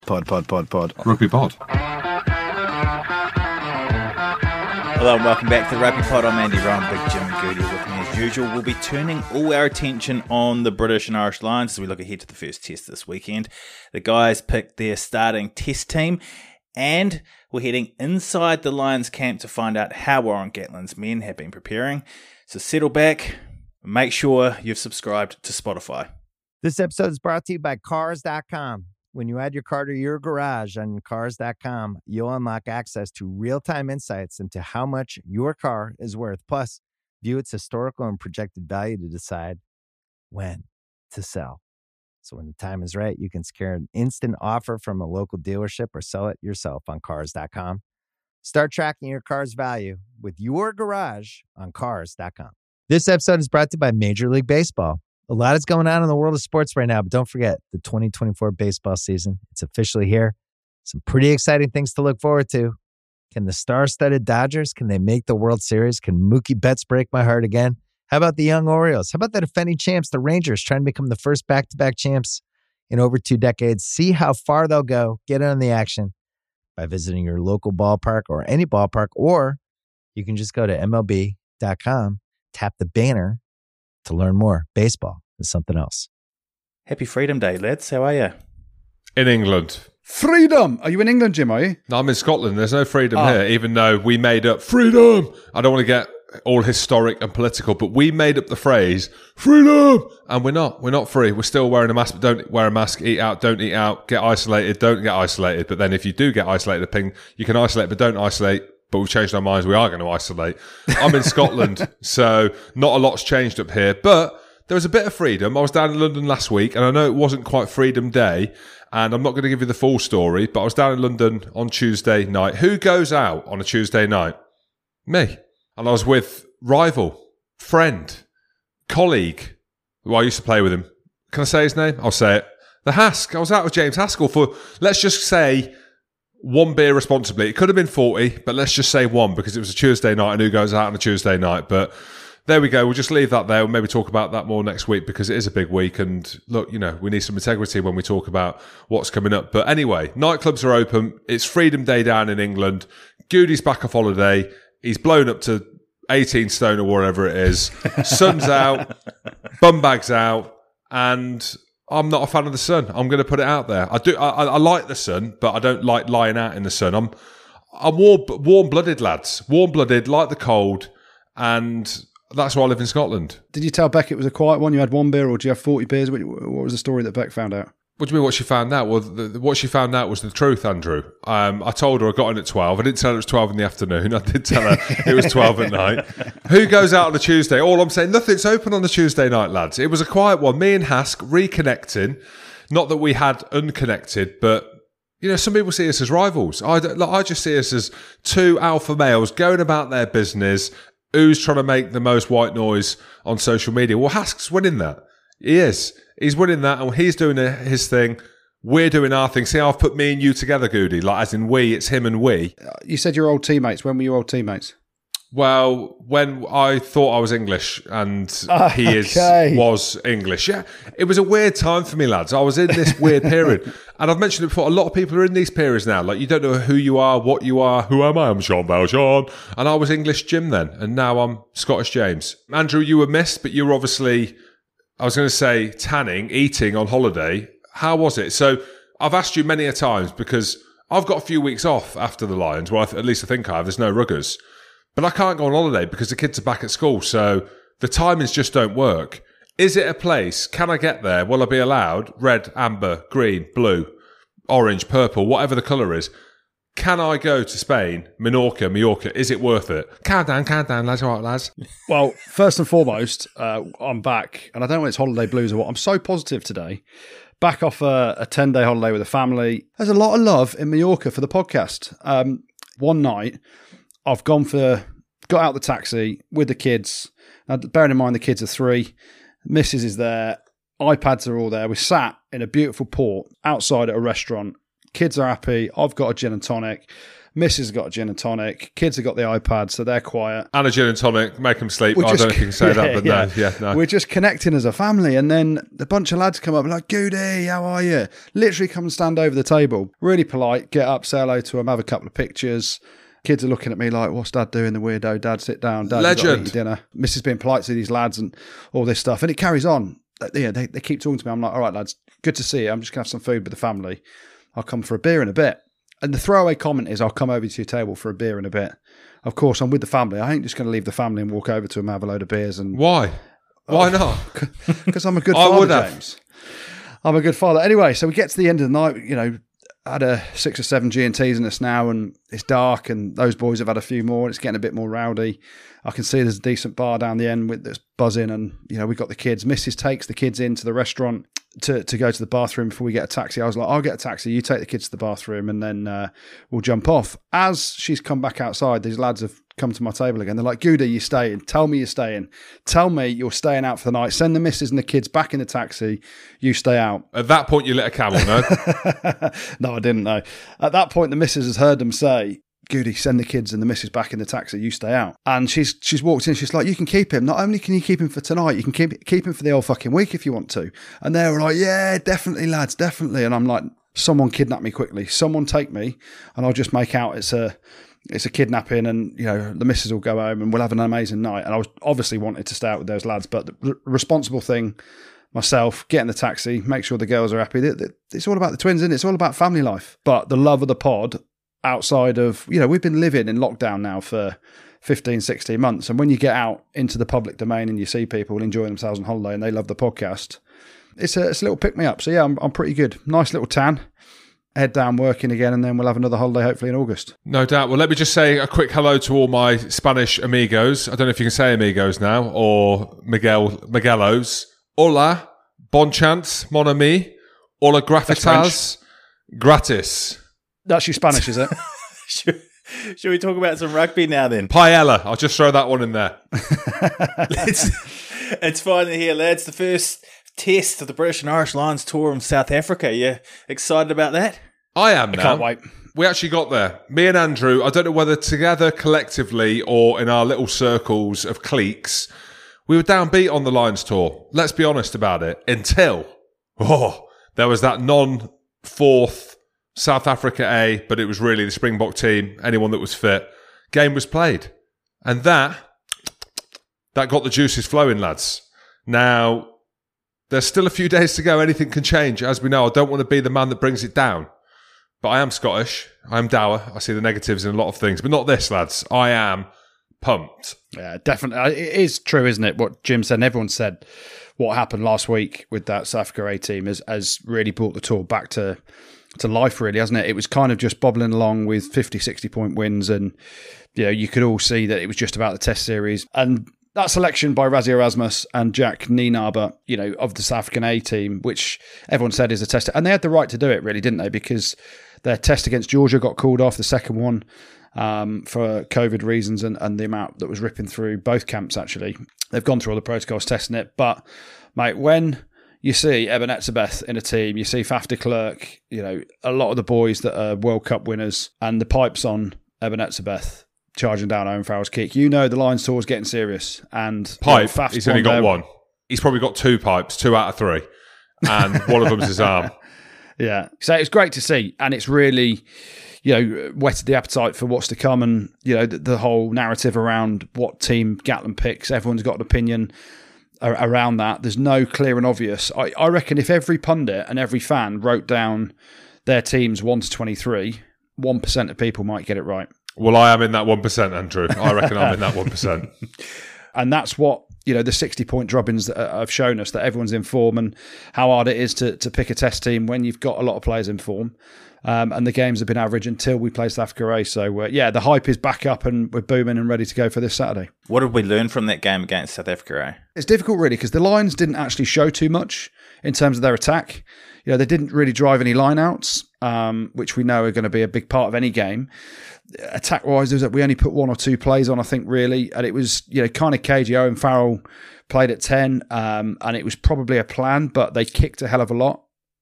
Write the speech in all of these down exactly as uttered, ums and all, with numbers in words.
Pod, pod, pod, pod. Rugby pod. Hello and welcome back to the Rugby Pod. I'm Andy Rowan, Big Jim and Goody with me as usual. We'll be turning all our attention on the British and Irish Lions as we look ahead to the first test this weekend. The guys picked their starting test team and we're heading inside the Lions camp to find out how Warren Gatland's men have been preparing. So settle back and make sure you've subscribed to Spotify. This episode is brought to you by Cars dot com. When you add your car to your garage on Cars dot com, you'll unlock access to real-time insights into how much your car is worth. Plus, view its historical and projected value to decide when to sell. So when the time is right, you can secure an instant offer from a local dealership or sell it yourself on Cars dot com. Start tracking your car's value with your garage on Cars dot com. This episode is brought to you by Major League Baseball. A lot is going on in the world of sports right now, but don't forget the twenty twenty-four baseball season. It's officially here. Some pretty exciting things to look forward to. Can the star-studded Dodgers, can they make the World Series? Can Mookie Betts break my heart again? How about the young Orioles? How about the defending champs, the Rangers, trying to become the first back-to-back champs in over two decades? See how far they'll go. Get in on the action by visiting your local ballpark or any ballpark, or you can just go to M L B dot com, tap the banner to learn more. Baseball is something else. Happy Freedom Day, lads. How are you? In England. Freedom! Are you in England, Jim, are you? No, I'm in Scotland. There's no freedom Oh. here, even though we made up freedom. I don't want to get all historic and political, but we made up the phrase freedom, and we're not. We're not free. We're still wearing a mask, but don't wear a mask. Eat out, don't eat out. Get isolated, don't get isolated. But then if you do get isolated, ping, you can isolate, but don't isolate. But we've changed our minds. We are going to isolate. I'm in Scotland, so not a lot's changed up here. But there was a bit of freedom. I was down in London last week, and I know it wasn't quite Freedom Day, and I'm not going to give you the full story, but I was down in London on Tuesday night. Who goes out on a Tuesday night? Me. And I was with rival, friend, colleague, who I used to play with him. Can I say his name? I'll say it. The Hask. I was out with James Haskell for, let's just say, one beer responsibly. It could have been forty, but let's just say one because it was a Tuesday night and who goes out on a Tuesday night. But there we go. We'll just leave that there. We'll maybe talk about that more next week because it is a big week. And look, you know, we need some integrity when we talk about what's coming up. But anyway, nightclubs are open. It's Freedom Day down in England. Goody's back off holiday. He's blown up to eighteen stone or whatever it is. Sun's out. Bum bag's out. And I'm not a fan of the sun. I'm going to put it out there. I do. I, I like the sun, but I don't like lying out in the sun. I'm, I'm warm, warm-blooded, lads. Warm-blooded, like the cold, and that's why I live in Scotland. Did you tell Beck it was a quiet one? You had one beer, or do you have forty beers? What what was the story that Beck found out? What do you mean? What she found out? Well, the, the, what she found out was the truth, Andrew. Um, I told her I got in at twelve. I didn't tell her it was twelve in the afternoon. I did tell her it was twelve at night. Who goes out on a Tuesday? All I'm saying, nothing's open on the Tuesday night, lads. It was a quiet one. Me and Hask reconnecting. Not that we had unconnected, but you know, some people see us as rivals. I, don't- like, I just see us as two alpha males going about their business. Who's trying to make the most white noise on social media? Well, Hask's winning that. He is. He's winning that, and he's doing his thing. We're doing our thing. See how I've put me and you together, Goody? Like, as in we, it's him and we. You said you're old teammates. When were you old teammates? Well, when I thought I was English, and he is Okay. was English. Yeah, it was a weird time for me, lads. I was in this weird period. And I've mentioned it before, a lot of people are in these periods now. Like, you don't know who you are, what you are. Who am I? I'm Sean Valjean. And I was English Jim then, and now I'm Scottish James. Andrew, you were missed, but you were obviously... I was going to say tanning, eating on holiday. How was it? So I've asked you many a times because I've got a few weeks off after the Lions. Well, at least I think I have. There's no ruggers. But I can't go on holiday because the kids are back at school. So the timings just don't work. Is it a place? Can I get there? Will I be allowed? Red, amber, green, blue, orange, purple, whatever the colour is. Can I go to Spain, Menorca, Mallorca? Is it worth it? Calm down, calm down, lads. All right, lads. Well, first and foremost, uh, I'm back, and I don't know if it's holiday blues or what. I'm so positive today. Back off a, a ten-day holiday with the family. There's a lot of love in Mallorca for the podcast. Um, one night, I've gone for, got out the taxi with the kids. Now, bearing in mind the kids are three, Missus is there, iPads are all there. We sat in a beautiful port outside at a restaurant. Kids are happy. I've got a gin and tonic. Missus has got a gin and tonic. Kids have got the iPad, so they're quiet. And a gin and tonic, make them sleep. We're I just- don't know if you can say yeah, that, but yeah. no, yeah, no. We're just connecting as a family, and then a bunch of lads come up and like, Goody, how are you? Literally come and stand over the table. Really polite, get up, say hello to them, have a couple of pictures. Kids are looking at me like, what's Dad doing, the weirdo? Dad, sit down. Dad, you've got to Legend. eat your dinner. Missus being polite to these lads and all this stuff. And it carries on. Yeah, they, they keep talking to me. I'm like, all right, lads, good to see you. I'm just going to have some food with the family. I'll come for a beer in a bit. And the throwaway comment is, I'll come over to your table for a beer in a bit. Of course, I'm with the family. I ain't just going to leave the family and walk over to them and have a load of beers. And Why? Why not? because I'm a good I father, would have. James. I'm a good father. Anyway, so we get to the end of the night, you know, I had a six or seven G and T's in us now, and it's dark, and those boys have had a few more, and it's getting a bit more rowdy. I can see there's a decent bar down the end with that's buzzing, and, you know, we've got the kids. Missus takes the kids into the restaurant to, to go to the bathroom before we get a taxi. I was like, I'll get a taxi, you take the kids to the bathroom, and then uh, we'll jump off. As she's come back outside, these lads have come to my table again. They're like, Goody, you're staying. Tell me you're staying. Tell me you're staying out for the night. Send the missus and the kids back in the taxi. You stay out. At that point, you lit a camel, no? No, I didn't know. At that point, the missus has heard them say, Goody, send the kids and the missus back in the taxi. You stay out. And she's she's walked in. She's like, you can keep him. Not only can you keep him for tonight, you can keep keep him for the whole fucking week if you want to. And they were like, yeah, definitely, lads, definitely. And I'm like, someone kidnap me quickly. Someone take me, and I'll just make out it's a it's a kidnapping, and, you know, the missus will go home and we'll have an amazing night. And I was obviously wanted to stay out with those lads, but the r- responsible thing, myself, get in the taxi, make sure the girls are happy. It's all about the twins, isn't it? It's all about family life. But the love of the pod, outside of, you know, we've been living in lockdown now for fifteen, sixteen months. And when you get out into the public domain and you see people enjoying themselves on holiday and they love the podcast, it's a, it's a little pick me up. So yeah, I'm, I'm pretty good. Nice little tan. Head down working again, and then we'll have another holiday hopefully in August. No doubt. Well, let me just say a quick hello to all my Spanish amigos. I don't know if you can say amigos now, or Miguel Miguelos. Hola, bon chance, mon ami. Hola, graffitas, gratis. That's your Spanish, is it? should, should we talk about some rugby now then? Paella. I'll just throw that one in there. it's, it's finally here, lads. The first test of the British and Irish Lions tour in South Africa. You excited about that? I am now. Can't wait. We actually got there. Me and Andrew, I don't know whether together collectively or in our little circles of cliques, we were downbeat on the Lions tour. Let's be honest about it. Until, oh, there was that non-fourth South Africa A, but it was really the Springbok team, anyone that was fit. Game was played. And that, that got the juices flowing, lads. Now, there's still a few days to go. Anything can change. As we know, I don't want to be the man that brings it down. But I am Scottish. I am dour. I see the negatives in a lot of things. But not this, lads. I am pumped. Yeah, definitely. It is true, isn't it? What Jim said and everyone said, what happened last week with that South Africa A team has, has really brought the tour back to to life, really, hasn't it? It was kind of just bobbling along with fifty, sixty point wins, and, you know, you could all see that it was just about the test series. And that selection by Rassie Erasmus and Jack Nienaber, you know, of the South African A team, which everyone said is a test, and they had the right to do it, really, didn't they? Because their test against Georgia got called off, the second one, um, for COVID reasons, and, and the amount that was ripping through both camps, actually. They've gone through all the protocols testing it. But, mate, when you see Eben Etzebeth in a team, you see Faf de Klerk, you know, a lot of the boys that are World Cup winners, and the pipes on Eben Etzebeth charging down Owen Farrell's kick, you know the Lions tour is getting serious. And Pipe, you know, Faf's he's only got there. one. He's probably got two pipes, two out of three. And one of them's his arm. Yeah. So it's great to see. And it's really, you know, whetted the appetite for what's to come. And, you know, the, the whole narrative around what team Gatland picks, everyone's got an opinion a- around that. There's no clear and obvious. I, I reckon if every pundit and every fan wrote down their teams one to twenty-three, one percent of people might get it right. Well, I am in that one percent, Andrew. I reckon I'm in that one percent. And that's what, you know, the sixty-point droppings that have shown us, that everyone's in form, and how hard it is to, to pick a test team when you've got a lot of players in form. Um, and the games have been average until we play South Africa A. So, uh, yeah, the hype is back up and we're booming and ready to go for this Saturday. What did we learn from that game against South Africa A? It's difficult, really, because the Lions didn't actually show too much in terms of their attack. You know, they didn't really drive any line-outs, um, which we know are going to be a big part of any game. Attack-wise, there was, we only put one or two plays on, I think, really, and it was, you know, kind of cagey. Owen Farrell played at ten, um, and it was probably a plan, but they kicked a hell of a lot.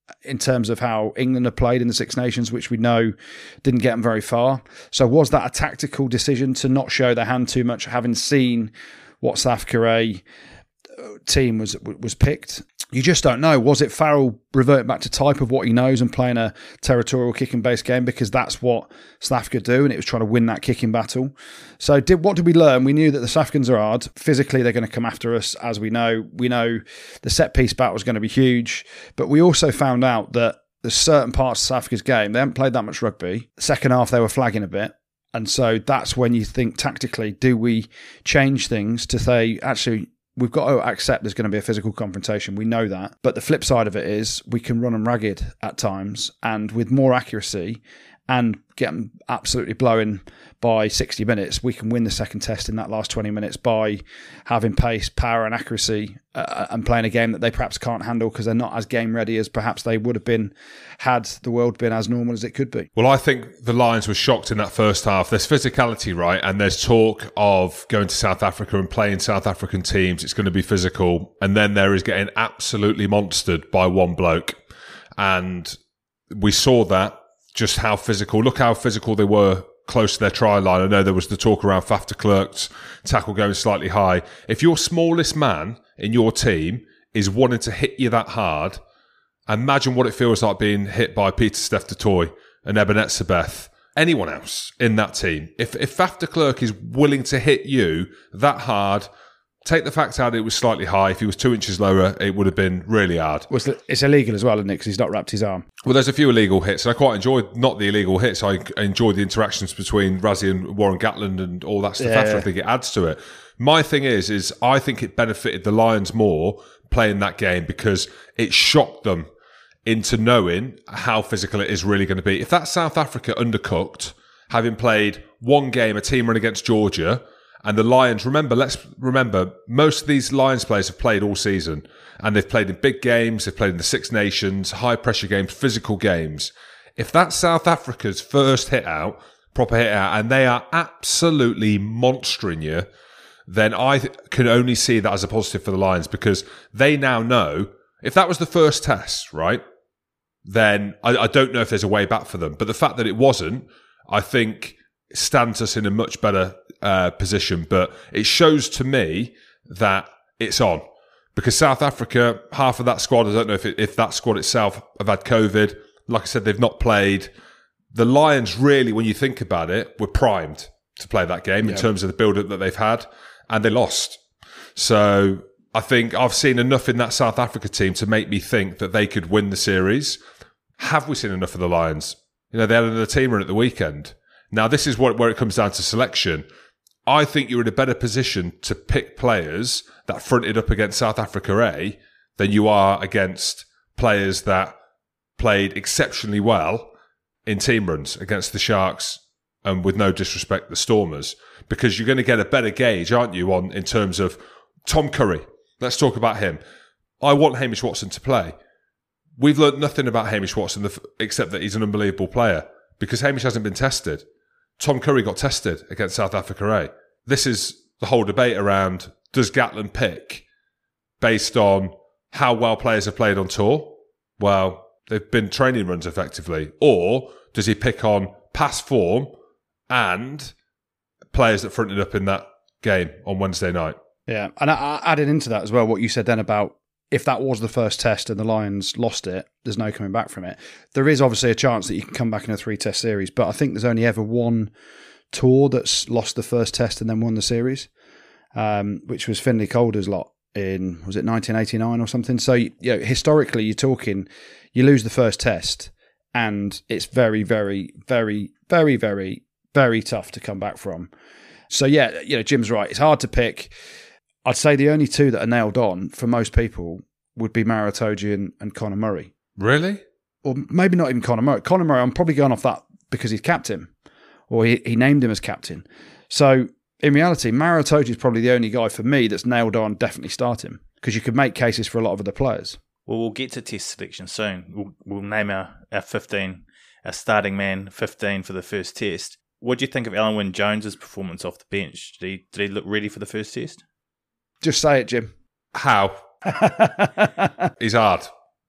in terms of how England have played in the Six Nations, which we know didn't get them very far. So was that a tactical decision to not show their hand too much, having seen what South Africa A team was was picked? You just don't know. Was it Farrell reverting back to type of what he knows and playing a territorial kicking based game because that's what South Africa do, and it was trying to win that kicking battle? So did what did we learn? We knew that the South Africans are hard. Physically, they're going to come after us, as we know. We know the set piece battle is going to be huge, but we also found out that there's certain parts of South Africa's game, they haven't played that much rugby. Second half, they were flagging a bit. And so that's when you think tactically, do we change things to say, actually, we've got to accept there's going to be a physical confrontation. We know that. But the flip side of it is we can run them ragged at times, and with more accuracy and get them absolutely blowing by sixty minutes, we can win the second test in that last twenty minutes by having pace, power and accuracy uh, and playing a game that they perhaps can't handle because they're not as game ready as perhaps they would have been had the world been as normal as it could be. Well, I think the Lions were shocked in that first half. There's physicality, right? And there's talk of going to South Africa and playing South African teams. It's going to be physical. And then there is getting absolutely monstered by one bloke. And we saw that, just how physical. Look how physical they were close to their try line. I know there was the talk around Faf de Klerk's tackle going slightly high. If your smallest man in your team is wanting to hit you that hard, imagine what it feels like being hit by Pieter-Steph du Toit and Eben Etzebeth, anyone else in that team. If if Faf de Klerk is willing to hit you that hard, take the fact out it was slightly high. If he was two inches lower, it would have been really hard. Well, it's illegal as well, isn't it? Because he's not wrapped his arm. Well, there's a few illegal hits, and I quite enjoyed not the illegal hits. I enjoyed the interactions between Rassie and Warren Gatland and all that stuff. Yeah, After yeah. I think it adds to it. My thing is, is I think it benefited the Lions more playing that game because it shocked them into knowing how physical it is really going to be. If that's South Africa undercooked, having played one game, a team run against Georgia, and the Lions, remember, let's remember, most of these Lions players have played all season, and they've played in big games, they've played in the Six Nations, high pressure games, physical games. If that's South Africa's first hit out, proper hit out, and they are absolutely monstering you, then I th- can only see that as a positive for the Lions because they now know, if that was the first test, right, then I, I don't know if there's a way back for them. But the fact that it wasn't, I think, stands us in a much better uh, position. But it shows to me that it's on. Because South Africa, half of that squad, I don't know if it, if that squad itself have had COVID. Like I said, they've not played. The Lions really, when you think about it, were primed to play that game in Yeah. terms of the build-up that they've had. And they lost. So I think I've seen enough in that South Africa team to make me think that they could win the series. Have we seen enough of the Lions? You know, they had another team run at the weekend. Now, this is what, where it comes down to selection. I think you're in a better position to pick players that fronted up against South Africa A than you are against players that played exceptionally well in team runs against the Sharks and, with no disrespect, the Stormers, because you're going to get a better gauge, aren't you, on in terms of Tom Curry. Let's talk about him. I want Hamish Watson to play. We've learned nothing about Hamish Watson except that he's an unbelievable player because Hamish hasn't been tested. Tom Curry got tested against South Africa A. This is the whole debate around, does Gatland pick based on how well players have played on tour? Well, they've been training runs effectively. Or does he pick on past form and players that fronted up in that game on Wednesday night? Yeah, and I, I added into that as well what you said then about if that was the first test and the Lions lost it, there's no coming back from it. There is obviously a chance that you can come back in a three-test series, but I think there's only ever one tour that's lost the first test and then won the series, um, which was Finlay Calder's lot in, was it nineteen eighty-nine or something? So, you know, historically, you're talking, you lose the first test and it's very, very, very, very, very, very tough to come back from. So, yeah, you know, Jim's right. It's hard to pick. I'd say the only two that are nailed on for most people would be Maro Itoje and, and Conor Murray. Really? Or maybe not even Conor Murray. Conor Murray, I'm probably going off that because he's captain, or he, he named him as captain. So in reality, Maro Itoje is probably the only guy for me that's nailed on, definitely starting, because you could make cases for a lot of other players. Well, we'll get to test selection soon. We'll, we'll name our, our fifteen, our starting man, fifteen for the first test. What do you think of Alan Wynne-Jones's performance off the bench? Did he, did he look ready for the first test? Just say it, Jim. How? He's hard.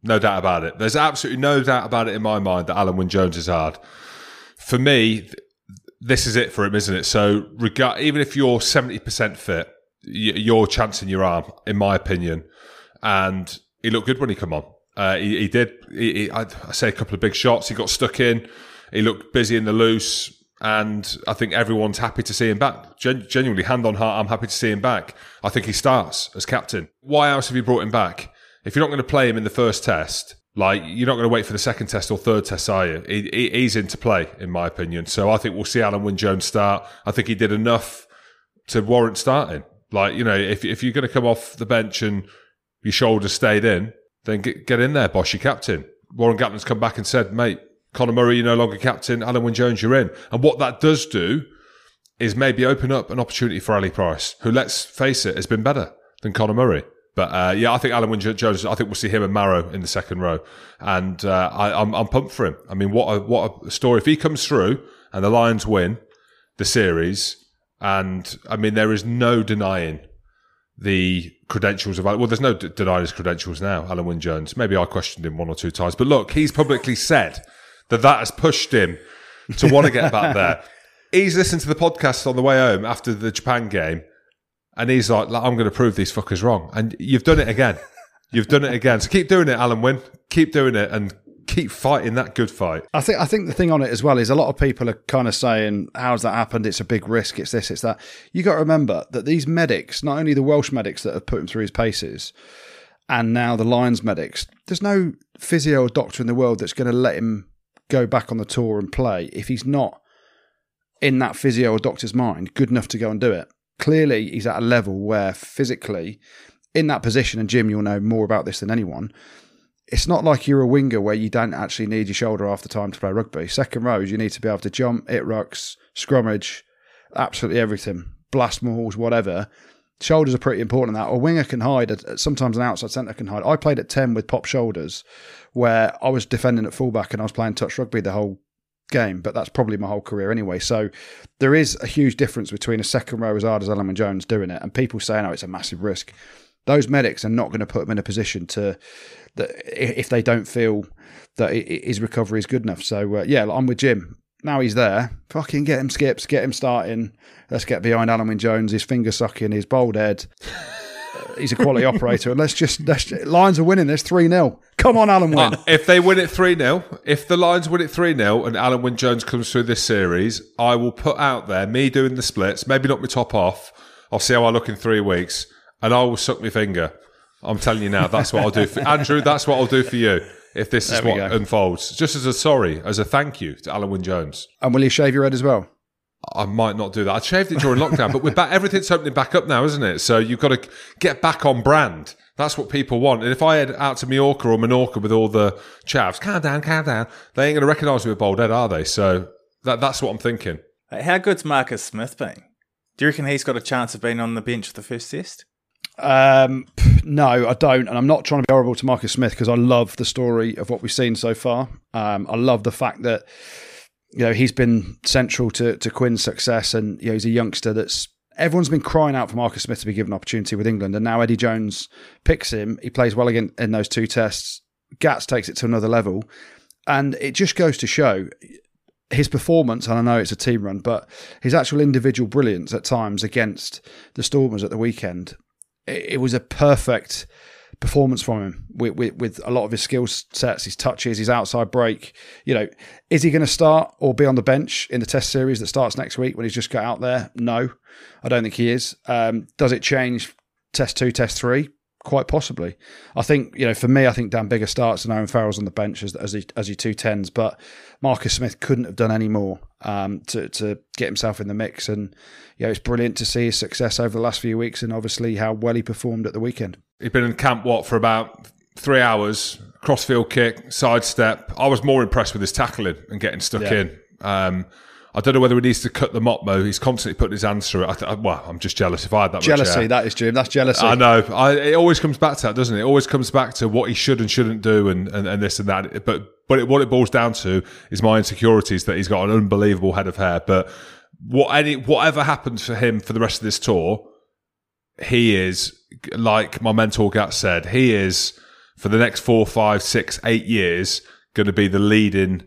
No doubt about it. There's absolutely no doubt about it in my mind that Alan Wynne-Jones is hard. For me, th- this is it for him, isn't it? So regard, even if you're seventy percent fit, y- you're chancing your arm, in my opinion. And he looked good when he come on. Uh, he, he did. He, he, I, I say a couple of big shots. He got stuck in. He looked busy in the loose. And I think everyone's happy to see him back. Gen- genuinely, hand on heart, I'm happy to see him back. I think he starts as captain. Why else have you brought him back? If you're not going to play him in the first test, like, you're not going to wait for the second test or third test, are you? He, he, he's in to play, in my opinion. So I think we'll see Alan Wynne-Jones start. I think he did enough to warrant starting. Like, you know, if if you're going to come off the bench and your shoulders stayed in, then get, get in there, boss, you're captain. Warren Gatland's come back and said, mate, Conor Murray, you're no longer captain. Alan Wynne-Jones, you're in. And what that does do is maybe open up an opportunity for Ali Price, who, let's face it, has been better than Conor Murray. But uh, yeah, I think Alan Wynne-Jones, I think we'll see him and Marrow in the second row. And uh, I, I'm, I'm pumped for him. I mean, what a, what a story. If he comes through and the Lions win the series, and I mean, there is no denying the credentials of, well, there's no d- denying his credentials now, Alan Wynne-Jones. Maybe I questioned him one or two times. But look, he's publicly said that that has pushed him to want to get back there. He's listened to the podcast on the way home after the Japan game, and he's like, I'm going to prove these fuckers wrong. And you've done it again. You've done it again. So keep doing it, Alan Wynne. Keep doing it and keep fighting that good fight. I think I think the thing on it as well is a lot of people are kind of saying, how's that happened? It's a big risk. It's this, it's that. You got to remember that these medics, not only the Welsh medics that have put him through his paces, and now the Lions medics, there's no physio or doctor in the world that's going to let him go back on the tour and play if he's not, in that physio or doctor's mind, good enough to go and do it. Clearly, he's at a level where physically, in that position, and Jim, you'll know more about this than anyone, it's not like you're a winger where you don't actually need your shoulder half the time to play rugby. Second rows, you need to be able to jump, hit rucks, scrummage, absolutely everything, blast mauls, whatever. Shoulders are pretty important in that. A winger can hide, sometimes an outside centre can hide. I played at ten with pop shoulders where I was defending at fullback and I was playing touch rugby the whole game, but that's probably my whole career anyway. So there is a huge difference between a second row as hard as Alan Wynne-Jones doing it and people saying, oh, it's a massive risk. Those medics are not going to put him in a position to, that if they don't feel that his recovery is good enough. So uh, yeah, I'm with Jim. Now he's there. Fucking get him skips, get him starting. Let's get behind Alan Wynne-Jones, his finger sucking, his bald head. He's a quality operator. And let's just, let's, Lions are winning this three nil. Come on, Alan Wynne. Uh, if they win it three nil, if the Lions win it three nil and Alan Wynne-Jones comes through this series, I will put out there, me doing the splits, maybe knock my top off. I'll see how I look in three weeks. And I will suck my finger. I'm telling you now, that's what I'll do for Andrew. That's what I'll do for you if this is what go. unfolds. Just as a sorry, as a thank you to Alan Wynne-Jones. And will you shave your head as well? I might not do that. I shaved it during lockdown, but we're back. Everything's opening back up now, isn't it? So you've got to get back on brand. That's what people want. And if I head out to Mallorca or Menorca with all the chavs, calm down, calm down, they ain't going to recognise me with bald head, are they? So that, that's what I'm thinking. How good's Marcus Smith been? Do you reckon he's got a chance of being on the bench for the first test? Um, no, I don't. And I'm not trying to be horrible to Marcus Smith because I love the story of what we've seen so far. Um, I love the fact that, you know, he's been central to, to Quinn's success, and you know, he's a youngster that's, everyone's been crying out for Marcus Smith to be given an opportunity with England, and now Eddie Jones picks him. He plays well again in those two tests. Gats takes it to another level, and it just goes to show his performance, and I know it's a team run, but his actual individual brilliance at times against the Stormers at the weekend. It, it was a perfect performance from him with, with, with a lot of his skill sets, his touches, his outside break. You know, is he going to start or be on the bench in the test series that starts next week when he's just got out there? No, I don't think he is. Um, does it change test two, test three? Quite possibly. I think, you know, for me, I think Dan Biggar starts and Owen Farrell's on the bench as as, he, as your two tens, but Marcus Smith couldn't have done any more um, to, to get himself in the mix. And, you know, it's brilliant to see his success over the last few weeks and obviously how well he performed at the weekend. He'd been in camp, what, for about three hours, crossfield kick, sidestep. I was more impressed with his tackling and getting stuck yeah. in. Um, I don't know whether he needs to cut the Motmo. He's constantly putting his hands through it. I th- well, I'm just jealous if I had that jealousy, much hair. That is, Jim. That's jealousy. I know. I, it always comes back to that, doesn't it? It always comes back to what he should and shouldn't do and, and, and this and that. But but it, what it boils down to is my insecurities that he's got an unbelievable head of hair. But what any whatever happens for him for the rest of this tour, he is, like my mentor Gat said, he is for the next four, five, six, eight years going to be the leading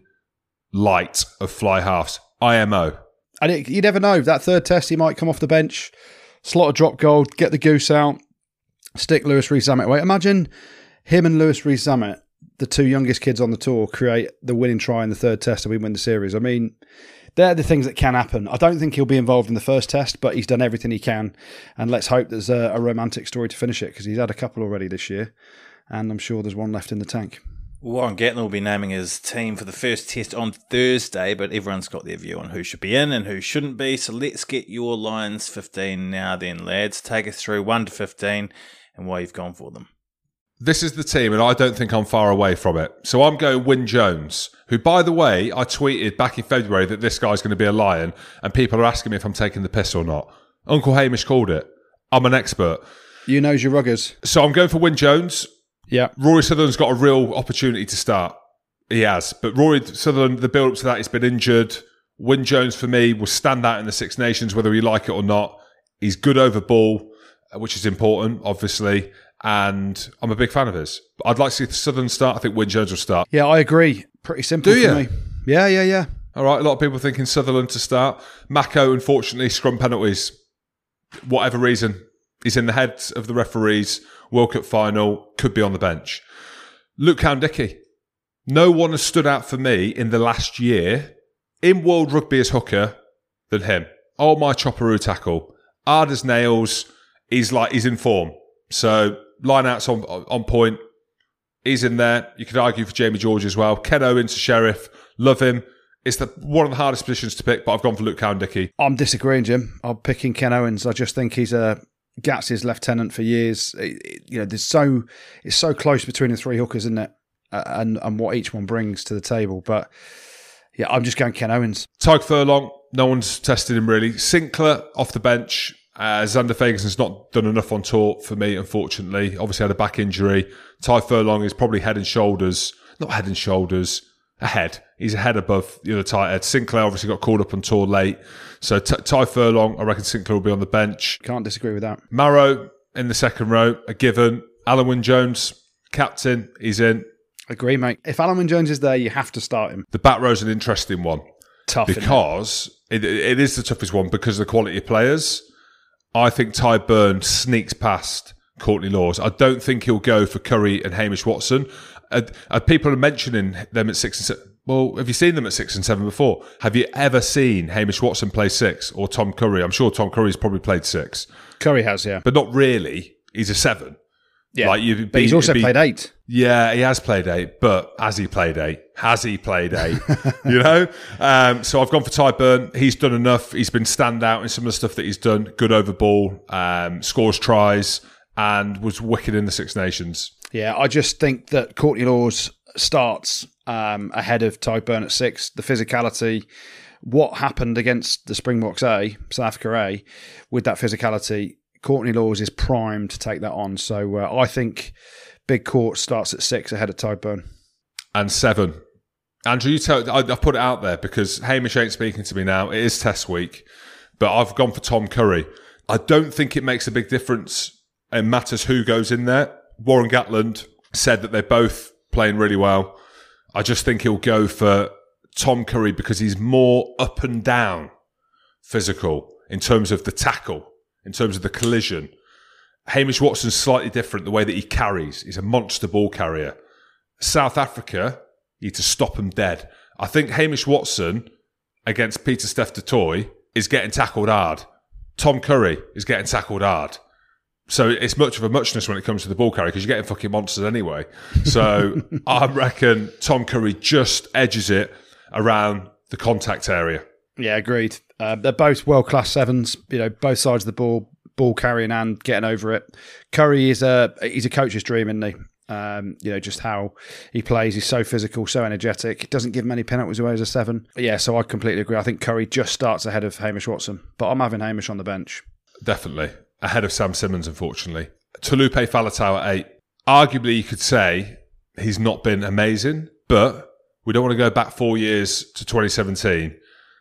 light of fly halves. I M O. And it, you never know. That third test, he might come off the bench, slot a drop goal, get the goose out, stick Lewis Rees-Zammit away. Imagine him and Lewis Rees-Zammit, the two youngest kids on the tour, create the winning try in the third test and we win the series. I mean, they're the things that can happen. I don't think he'll be involved in the first test, but he's done everything he can. And let's hope there's a, a romantic story to finish it, because he's had a couple already this year. And I'm sure there's one left in the tank. Warren Gatland will be naming his team for the first test on Thursday, but everyone's got their view on who should be in and who shouldn't be. So let's get your Lions fifteen now then, lads. Take us through one to fifteen and why you've gone for them. This is the team, and I don't think I'm far away from it. So I'm going Wyn Jones, who, by the way, I tweeted back in February that this guy's going to be a Lion, and people are asking me if I'm taking the piss or not. Uncle Hamish called it. I'm an expert. You knows your ruggers. So I'm going for Wyn Jones. Yeah. Rory Sutherland's got a real opportunity to start. He has. But Rory Sutherland, the build-up to that, he's been injured. Wyn Jones, for me, will stand out in the Six Nations, whether you like it or not. He's good over ball, which is important, obviously. And I'm a big fan of his. I'd like to see Sutherland start. I think Wyn Jones will start. Yeah, I agree. Pretty simple Do for you? me. Yeah, yeah, yeah. All right, a lot of people thinking Sutherland to start. Mako, unfortunately, scrum penalties. Whatever reason, he's in the heads of the referees. World Cup final, could be on the bench. Luke Cowan-Dickie. No one has stood out for me in the last year in World Rugby as hooker than him. Oh, my chopperoo tackle. Hard as nails. He's like, he's in form. So, line-outs on, on point. He's in there. You could argue for Jamie George as well. Ken Owens, Sheriff. Love him. It's the one of the hardest positions to pick, but I've gone for Luke Cowan-Dickie. I'm disagreeing, Jim. I'm picking Ken Owens. I just think he's a Gats' lieutenant for years. It, it, you know, there's so it's so close between the three hookers, isn't it? Uh, and and what each one brings to the table. But yeah, I'm just going Ken Owens. Tyke Furlong. No one's tested him really. Sinclair off the bench. Uh, Xander Fagerson's not done enough on tour for me, unfortunately. Obviously had a back injury. Ty Furlong is probably head and shoulders, not head and shoulders, ahead. He's a head above the other tight head. Sinclair obviously got called up on tour late. So T- Ty Furlong, I reckon Sinclair will be on the bench. Can't disagree with that. Marrow in the second row, a given. Alan Wyn Jones, captain, he's in. Agree, mate. If Alan Wyn Jones is there, you have to start him. The back row's an interesting one. Tough, because it? It, it is the toughest one because of the quality of players. I think Ty Burn sneaks past Courtney Lawes. I don't think he'll go for Curry and Hamish Watson. Uh, uh, people are mentioning them at six and seven. Well, have you seen them at six and seven before? Have you ever seen Hamish Watson play six or Tom Curry? I'm sure Tom Curry's probably played six. Curry has, yeah. But not really. He's a seven. Yeah, like you'd but be, he's also be, played eight. Yeah, he has played eight, but has he played eight? Has he played eight? you know? Um, so I've gone for Ty Burn. He's done enough. He's been standout in some of the stuff that he's done. Good over ball, um, scores tries, and was wicked in the Six Nations. Yeah, I just think that Courtney Lawes starts um, ahead of Ty Burn at six. The physicality, what happened against the Springboks A, South Africa A, with that physicality, Courtney Lawes is primed to take that on. So uh, I think Big Court starts at six ahead of Ty Burn. And seven. Andrew, you tell, I, I've put it out there because Hamish ain't speaking to me now. It is test week, but I've gone for Tom Curry. I don't think it makes a big difference. It matters who goes in there. Warren Gatland said that they're both playing really well. I just think he'll go for Tom Curry because he's more up and down physical in terms of the tackle, in terms of the collision. Hamish Watson's slightly different, the way that he carries. He's a monster ball carrier. South Africa, you need to stop him dead. I think Hamish Watson against Pieter-Steph du Toit is getting tackled hard. Tom Curry is getting tackled hard. So it's much of a muchness when it comes to the ball carrier because you're getting fucking monsters anyway. So I reckon Tom Curry just edges it around the contact area. Yeah, agreed. Uh, they're both world-class sevens, you know, both sides of the ball, ball carrying and getting over it. Curry is a he's a coach's dream, isn't he? Um, you know, just how he plays. He's so physical, so energetic. Doesn't give many penalties away as a seven. But yeah, so I completely agree. I think Curry just starts ahead of Hamish Watson, but I'm having Hamish on the bench. Definitely. Ahead of Sam Simmons, unfortunately. Tulupe Faletau at eight. Arguably, you could say he's not been amazing, but we don't want to go back four years to twenty seventeen.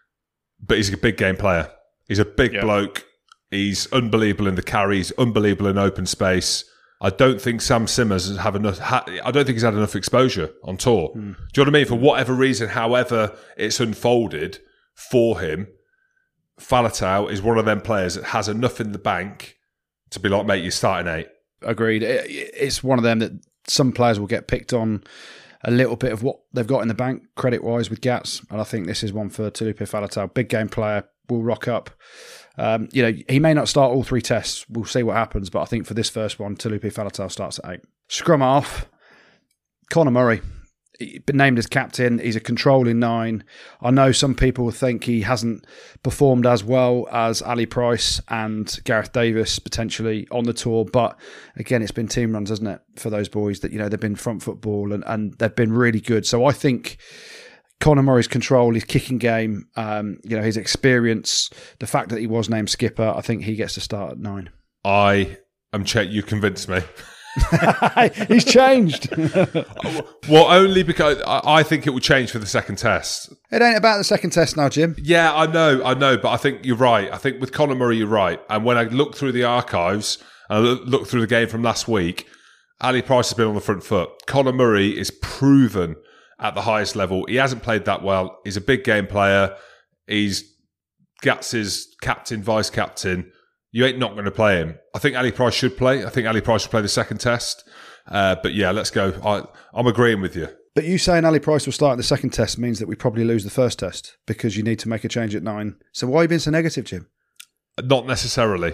But he's a big game player. He's a big yeah. bloke. He's unbelievable in the carry. He's unbelievable in open space. I don't think Sam Simmons has have enough. Ha, I don't think he's had enough exposure on tour. Mm. Do you know what I mean? For whatever reason, however it's unfolded for him, Faletau is one of them players that has enough in the bank to be like, mate, you're starting eight. Agreed. It's one of them that some players will get picked on a little bit of what they've got in the bank, credit-wise, with Gats, and I think this is one for Taulupe Faletau. Big game player, will rock up. Um, you know, he may not start all three tests. We'll see what happens. But I think for this first one, Taulupe Faletau starts at eight. Scrum half, Conor Murray. He's been named as captain. He's a controlling nine. I know some people think he hasn't performed as well as Ali Price and Gareth Davis potentially on the tour. But again, it's been team runs, hasn't it, for those boys that, you know, they've been front football and, and they've been really good. So I think Conor Murray's control, his kicking game, um, you know, his experience, the fact that he was named skipper, I think he gets to start at nine. I am check. You convinced me. He's changed. Well, only because I think it will change for the second test. It ain't about the second test now, Jim. Yeah, I know, I know, but I think you're right. I think with Conor Murray, you're right. And when I look through the archives and I look through the game from last week, Ali Price has been on the front foot. Conor Murray is proven at the highest level. He hasn't played that well. He's a big game player. He's Gats's captain, vice captain. You ain't not going to play him. I think Ali Price should play. I think Ali Price should play the second test. Uh, but yeah, let's go. I, I'm agreeing with you. But you saying Ali Price will start in the second test means that we probably lose the first test because you need to make a change at nine. So why are you being so negative, Jim? Not necessarily.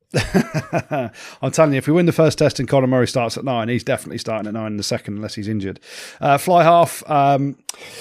I'm telling you, if we win the first test and Conor Murray starts at nine, he's definitely starting at nine in the second unless he's injured. Uh, fly half. Um,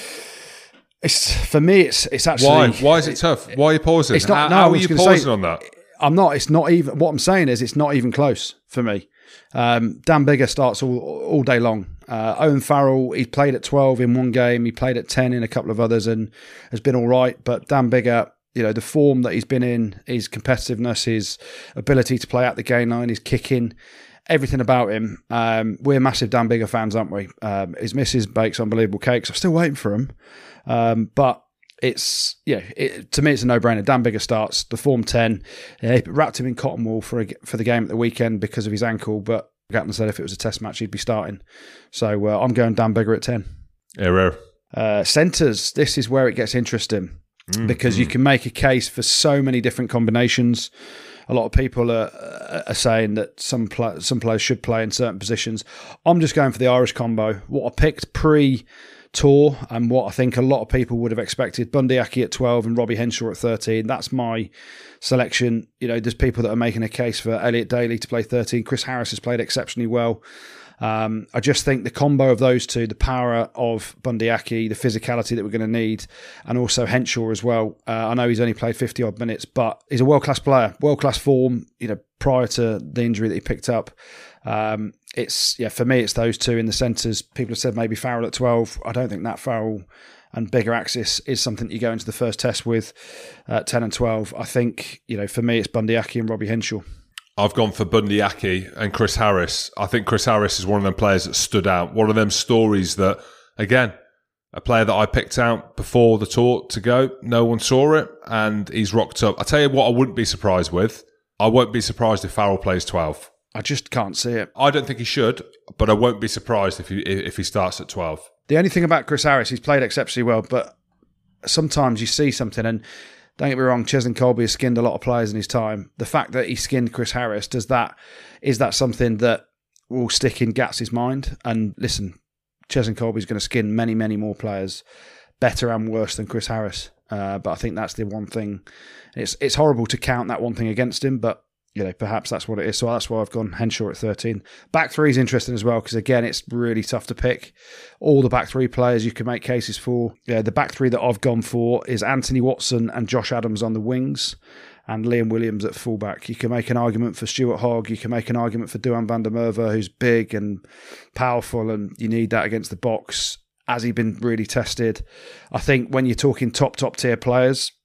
it's for me. It's it's actually why. Why is it tough? Why are you pausing? It's not. How, No, how I are was you gonna pausing say, on that? I'm not. It's not even. What I'm saying is, it's not even close for me. Um, Dan Biggar starts all all day long. Uh, Owen Farrell, he played at twelve in one game. He played at ten in a couple of others, and has been all right. But Dan Biggar, you know, the form that he's been in, his competitiveness, his ability to play at the game line, his kicking, everything about him. Um, we're massive Dan Biggar fans, aren't we? Um, his missus bakes unbelievable cakes. I'm still waiting for him, um, but. It's yeah. It, to me, it's a no-brainer. Dan Biggar starts the form ten. Yeah, he wrapped him in cotton wool for a, for the game at the weekend because of his ankle. But Gatton said if it was a test match, he'd be starting. So uh, I'm going Dan Biggar at ten. Error. Uh, centres. This is where it gets interesting mm, because mm. you can make a case for so many different combinations. A lot of people are, are saying that some pl- some players should play in certain positions. I'm just going for the Irish combo. What I picked pre. Tour and what I think a lot of people would have expected. Bundee Aki at twelve and Robbie Henshaw at thirteen. That's my selection. You know, there's people that are making a case for Elliot Daly to play thirteen. Chris Harris has played exceptionally well. Um, I just think the combo of those two, the power of Bundee Aki, the physicality that we're going to need, and also Henshaw as well. Uh, I know he's only played fifty odd minutes, but he's a world class player, world class form. You know, prior to the injury that he picked up. Um, it's yeah for me it's those two in the centres. People have said maybe Farrell at twelve. I don't think that Farrell and bigger axis is something that you go into the first test with at ten and twelve. I think, you know, for me it's Bundee Aki and Robbie Henshaw. I've gone for Bundee Aki and Chris Harris. I think Chris Harris is one of them players that stood out. One of them stories that, again, a player that I picked out before the tour to go. No one saw it and he's rocked up. I tell you what I wouldn't be surprised with. I won't be surprised if Farrell plays twelve. I just can't see it. I don't think he should, but I won't be surprised if he if he starts at twelve. The only thing about Chris Harris, he's played exceptionally well, but sometimes you see something, and don't get me wrong, Cheslin Colby has skinned a lot of players in his time. The fact that he skinned Chris Harris, does that is that something that will stick in Gats's mind? And listen, Cheslin Colby's going to skin many, many more players, better and worse than Chris Harris. Uh, but I think that's the one thing. It's it's horrible to count that one thing against him, but you know, perhaps that's what it is. So that's why I've gone Henshaw at thirteen. Back three is interesting as well because, again, it's really tough to pick. All the back three players you can make cases for. Yeah, the back three that I've gone for is Anthony Watson and Josh Adams on the wings and Liam Williams at fullback. You can make an argument for Stuart Hogg. You can make an argument for Duhan van der Merwe, who's big and powerful, and you need that against the box. Has he been really tested? I think when you're talking top, top tier players,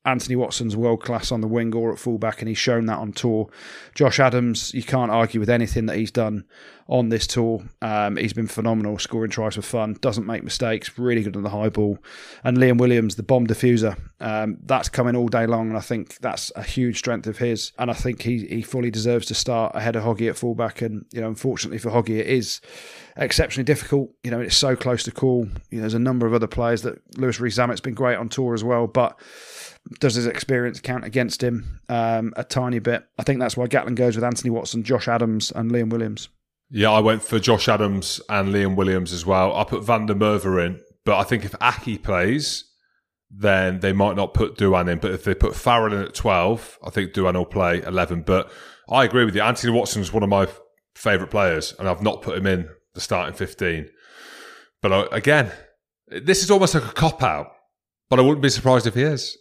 Anthony Watson's world class on the wing or at fullback, and he's shown that on tour. Josh Adams, you can't argue with anything that he's done on this tour. Um, he's been phenomenal, scoring tries for fun, doesn't make mistakes, really good on the high ball. And Liam Williams, the bomb diffuser, um, that's coming all day long, and I think that's a huge strength of his. And I think he he fully deserves to start ahead of Hoggy at fullback. And you know, unfortunately for Hoggy, it is exceptionally difficult. You know, it's so close to call. You know, there's a number of other players that Lewis Rees-Zammit's been great on tour as well, but does his experience count against him um, a tiny bit? I think that's why Gatland goes with Anthony Watson, Josh Adams, and Liam Williams. Yeah, I went for Josh Adams and Liam Williams as well. I put Van der Merwe in, but I think if Aki plays, then they might not put Duan in. But if they put Farrell in at twelve, I think Duan will play eleven. But I agree with you. Anthony Watson is one of my favourite players, and I've not put him in the starting fifteen. But I, again, this is almost like a cop-out, but I wouldn't be surprised if he is.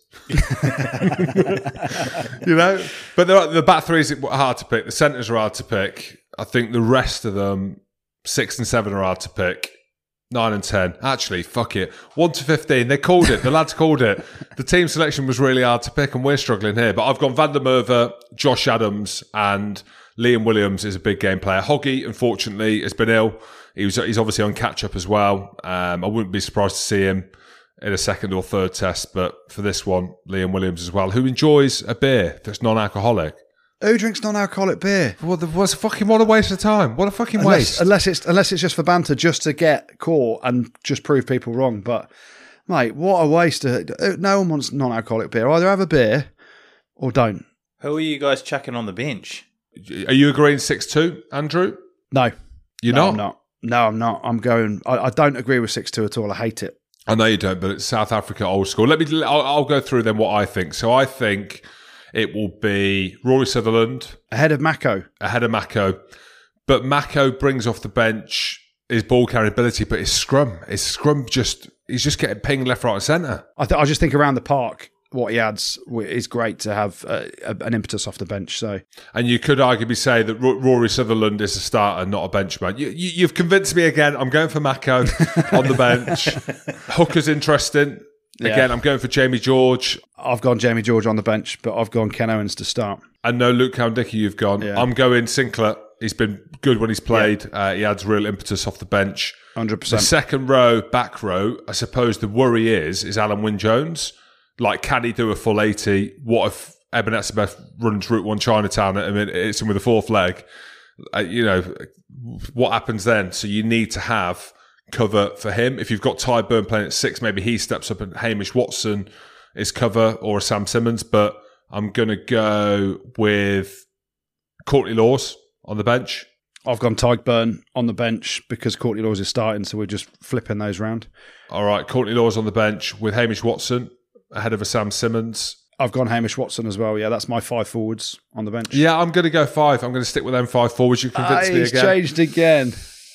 You know? But the, the back three is hard to pick. The centres are hard to pick. I think the rest of them, six and seven are hard to pick. Nine and ten. Actually, fuck it. One to fifteen. They called it. The lads called it. The team selection was really hard to pick, and we're struggling here. But I've gone Van der Merwe, Josh Adams, and Liam Williams is a big game player. Hoggy, unfortunately, has been ill. He was, he's obviously on catch-up as well. Um, I wouldn't be surprised to see him in a second or third test. But for this one, Liam Williams as well, who enjoys a beer that's non-alcoholic. Who drinks non-alcoholic beer? What, what's fucking what a waste of time? What a fucking unless, waste! Unless it's unless it's just for banter, just to get caught and just prove people wrong. But mate, what a waste! Of, no one wants non-alcoholic beer. Either have a beer or don't. Who are you guys chucking on the bench? Are you agreeing six two, Andrew? No, you're no, not. I'm not. No, I'm not. I'm going. I, I don't agree with six two at all. I hate it. I know you don't, but it's South Africa old school. Let me. I'll, I'll go through then what I think. So I think it will be Rory Sutherland ahead of Mako. Ahead of Mako. But Mako brings off the bench his ball carrying ability, but his scrum, his scrum just, he's just getting pinged left, right and centre. I, th- I just think around the park, what he adds is great to have uh, an impetus off the bench. So, and you could arguably say that R- Rory Sutherland is a starter, not a benchman. You, you, you've convinced me again. I'm going for Mako on the bench. Hooker's interesting. Yeah. Again, I'm going for Jamie George. I've gone Jamie George on the bench, but I've gone Ken Owens to start. And no Luke Cowan-Dickie you've gone. Yeah. I'm going Sinclair. He's been good when he's played. Yeah. Uh, he adds real impetus off the bench. one hundred percent. The second row, back row, I suppose the worry is, is Alan Wynne-Jones. Like, can he do a full eighty? What if Eben Etzebeth runs Route one Chinatown at him and hits him with a fourth leg? Uh, you know, what happens then? So you need to have cover for him. If you've got Ty Burn playing at six, maybe he steps up and Hamish Watson is cover, or Sam Simmons. But I'm going to go with Courtney Laws on the bench. I've gone Tygburn on the bench because Courtney Laws is starting, so we're just flipping those round. All right, Courtney Laws on the bench with Hamish Watson ahead of a Sam Simmons. I've gone Hamish Watson as well. Yeah, that's my five forwards on the bench. Yeah, I'm going to go five. I'm going to stick with them five forwards. You convinced ah, me he's again. changed again.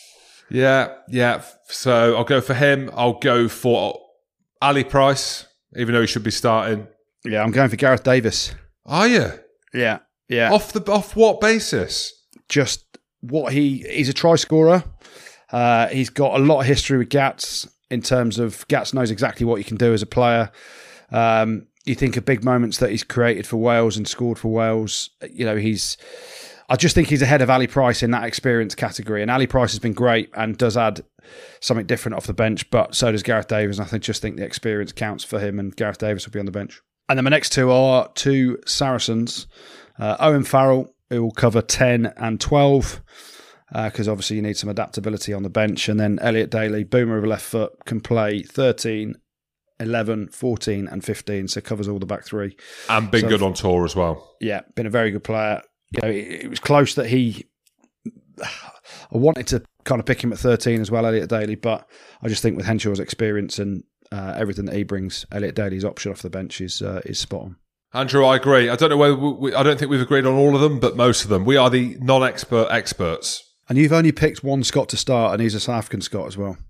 Yeah, yeah. So I'll go for him. I'll go for Ali Price, even though he should be starting. Yeah, I'm going for Gareth Davis. Are you? Yeah, yeah. Off the off what basis? Just what he he's a try scorer. Uh, he's got a lot of history with Gats in terms of Gats knows exactly what he can do as a player. Um, you think of big moments that he's created for Wales and scored for Wales. You know, he's. I just think he's ahead of Ali Price in that experience category. And Ali Price has been great and does add something different off the bench, but so does Gareth Davis. And I think, just think the experience counts for him, and Gareth Davis will be on the bench. And then my next two are two Saracens. Uh, Owen Farrell, who will cover ten and twelve, because uh, obviously you need some adaptability on the bench. And then Elliot Daly, boomer of a left foot, can play thirteen, eleven, fourteen and fifteen, so covers all the back three. And been so, good on tour as well. Yeah, been a very good player. You know, it, it was close that he... I wanted to kind of pick him at thirteen as well, Elliot Daly, but I just think with Henshaw's experience and uh, everything that he brings, Elliot Daly's option off the bench is uh, is spot on. Andrew, I agree. I don't know whether we, we, I don't think we've agreed on all of them, but most of them. We are the non-expert experts. And you've only picked one Scot to start, and he's a South African Scot as well.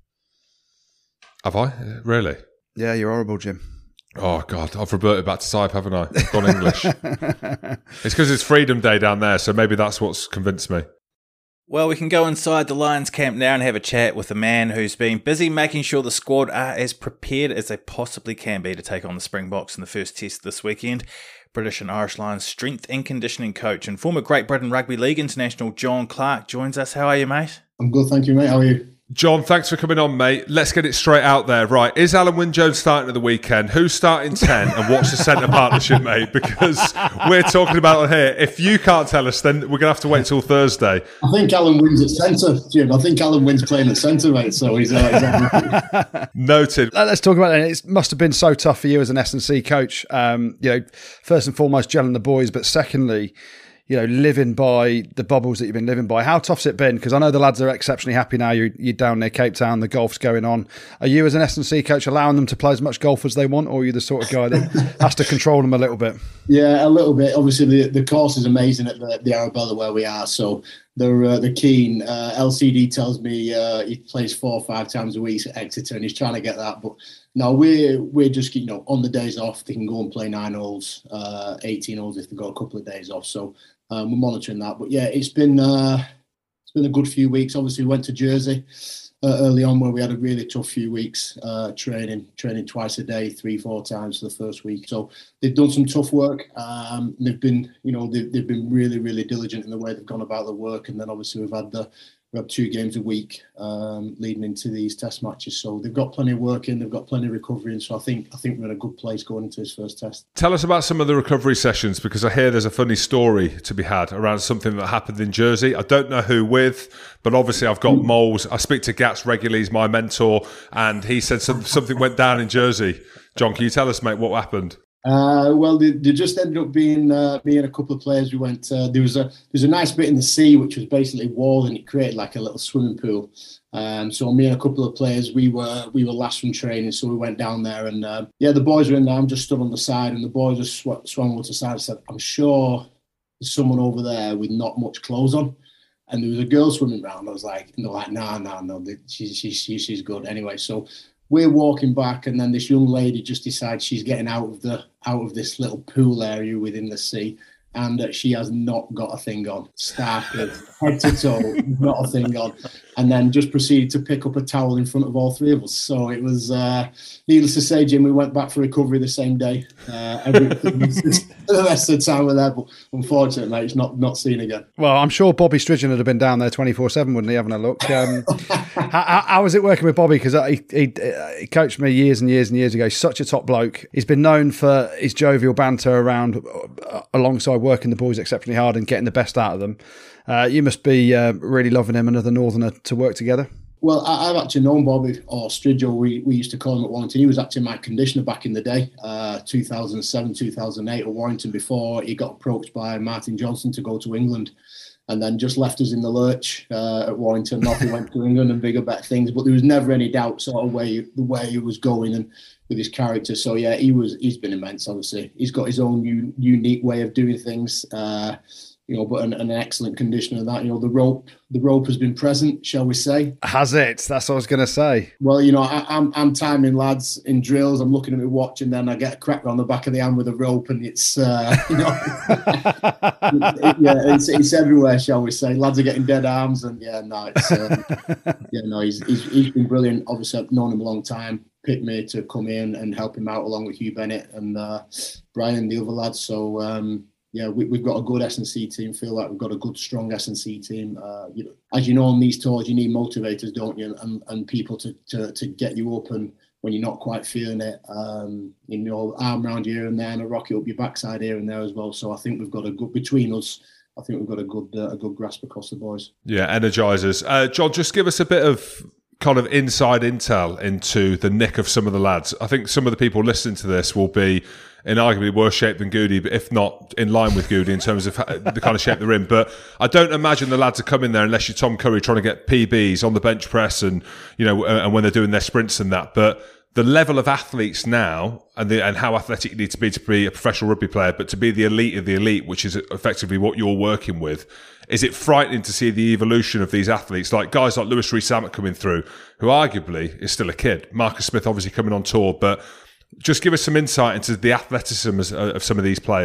Have I? Really? Yeah, you're horrible, Jim. Oh, God. I've reverted back to Sype, haven't I? I've gone English. It's because it's Freedom Day down there, so maybe that's what's convinced me. Well, we can go inside the Lions camp now and have a chat with a man who's been busy making sure the squad are as prepared as they possibly can be to take on the Springboks in the first test this weekend. British and Irish Lions strength and conditioning coach and former Great Britain Rugby League international John Clark joins us. How are you, mate? I'm good, thank you, mate. How are you? John, thanks for coming on, mate. Let's get it straight out there. Right, is Alan Wynne-Jones starting at the weekend? Who's starting ten? And what's the centre partnership, mate? Because we're talking about it here. If you can't tell us, then we're going to have to wait till Thursday. I think Alan Wynne's at centre, Jim. I think Alan Wynne's playing at centre, mate. So he's, uh, he's noted. Let's talk about it. It must have been so tough for you as an S and C coach. Um, you know, first and foremost, gelling the boys, but secondly, you know, living by the bubbles that you've been living by. How tough's it been? Because I know the lads are exceptionally happy now. You're, you're down near Cape Town, the golf's going on. Are you as an S and C coach allowing them to play as much golf as they want, or are you the sort of guy that has to control them a little bit? Yeah, a little bit. Obviously, the, the course is amazing at the, the Arabella where we are, so they're, uh, they're keen. Uh, L C D tells me uh, he plays four or five times a week at Exeter, and he's trying to get that. But no, we're, we're just, you know, on the days off, they can go and play nine holes, uh, eighteen holes if they've got a couple of days off. So Um, we're monitoring that, but yeah, it's been uh, it's been a good few weeks. Obviously, we went to Jersey uh, early on, where we had a really tough few weeks uh, training, training twice a day, three, four times for the first week. So they've done some tough work. Um, they've been, you know, they've, they've been really, really diligent in the way they've gone about the work. And then obviously we've had the we have two games a week um, leading into these test matches. So they've got plenty of work in, they've got plenty of recovery in. So I think I think we're in a good place going into this first test. Tell us about some of the recovery sessions, because I hear there's a funny story to be had around something that happened in Jersey. I don't know who with, but obviously I've got moles. I speak to Gats regularly, he's my mentor, and he said some, something went down in Jersey. John, can you tell us, mate, what happened? Uh, well, they, they just ended up being uh, me and a couple of players. We went. Uh, there was a there's a nice bit in the sea which was basically wall, and it created like a little swimming pool. Um, so me and a couple of players, we were we were last from training, so we went down there, and uh, yeah, the boys were in there. I'm just stood on the side, and the boys just sw- swung over to the side and said, "I'm sure there's someone over there with not much clothes on." And there was a girl swimming around. I was like, "No, like, no, no, no, she's she's she's she's good." Anyway, so we're walking back, and then this young lady just decides she's getting out of the out of this little pool area within the sea, and uh, she has not got a thing on, started head to toe, not a thing on, and then just proceeded to pick up a towel in front of all three of us. So it was, uh, needless to say, Jim, we went back for recovery the same day. Uh, everything was, the rest of the time we're there, but unfortunately, mate, it's not not seen again. Well, I'm sure Bobby Stridgen would have been down there twenty-four seven, wouldn't he, having a look? Um, how, how was it working with Bobby? Because he, he, he coached me years and years and years ago. He's such a top bloke. He's been known for his jovial banter around, uh, alongside working the boys exceptionally hard and getting the best out of them. Uh, you must be uh, really loving him, another Northerner, to work together. Well, I, I've actually known Bobby, or Stridjo, we, we used to call him at Warrington. He was actually my conditioner back in the day, uh, two thousand seven, two thousand eight at Warrington, before he got approached by Martin Johnson to go to England, and then just left us in the lurch uh, at Warrington. Off he went to England and bigger, better things. But there was never any doubt sort of where he, the way he was going and with his character. So yeah, he was he's been immense. Obviously, he's got his own u- unique way of doing things. Uh, You know, but an, an excellent conditioner of that. You know, the rope, the rope has been present, shall we say? Has it? That's what I was going to say. Well, you know, I, I'm I'm timing lads in drills. I'm looking at my watch, and then I get a crack on the back of the hand with a rope, and it's uh, you know, it, it, yeah, it's, it's everywhere, shall we say? Lads are getting dead arms, and yeah, no, it's um, yeah, no, he's, he's he's been brilliant. Obviously, I've known him a long time. Picked me to come in and help him out along with Hugh Bennett and uh, Brian, the other lads. So. Um, Yeah, we, we've got a good S and C team. Feel like we've got a good, strong S and C team. Uh, you know, as you know, on these tours, you need motivators, don't you? And and people to to, to get you up, and when you're not quite feeling it, um, you know, arm around you here and there, and a rocket up your backside here and there as well. So I think we've got a good between us. I think we've got a good uh, a good grasp across the boys. Yeah, energizers. Uh, John, just give us a bit of kind of inside intel into the nick of some of the lads. I think some of the people listening to this will be in arguably worse shape than Goody, but if not in line with Goody in terms of the kind of shape they're in. But I don't imagine the lads are coming there unless you're Tom Curry trying to get P Bs on the bench press and, you know, and when they're doing their sprints and that. But the level of athletes now and the, and how athletic you need to be to be a professional rugby player, but to be the elite of the elite, which is effectively what you're working with, is it frightening to see the evolution of these athletes, like guys like Lewis Rees-Zammit coming through, who arguably is still a kid. Marcus Smith obviously coming on tour, but just give us some insight into the athleticism of some of these players.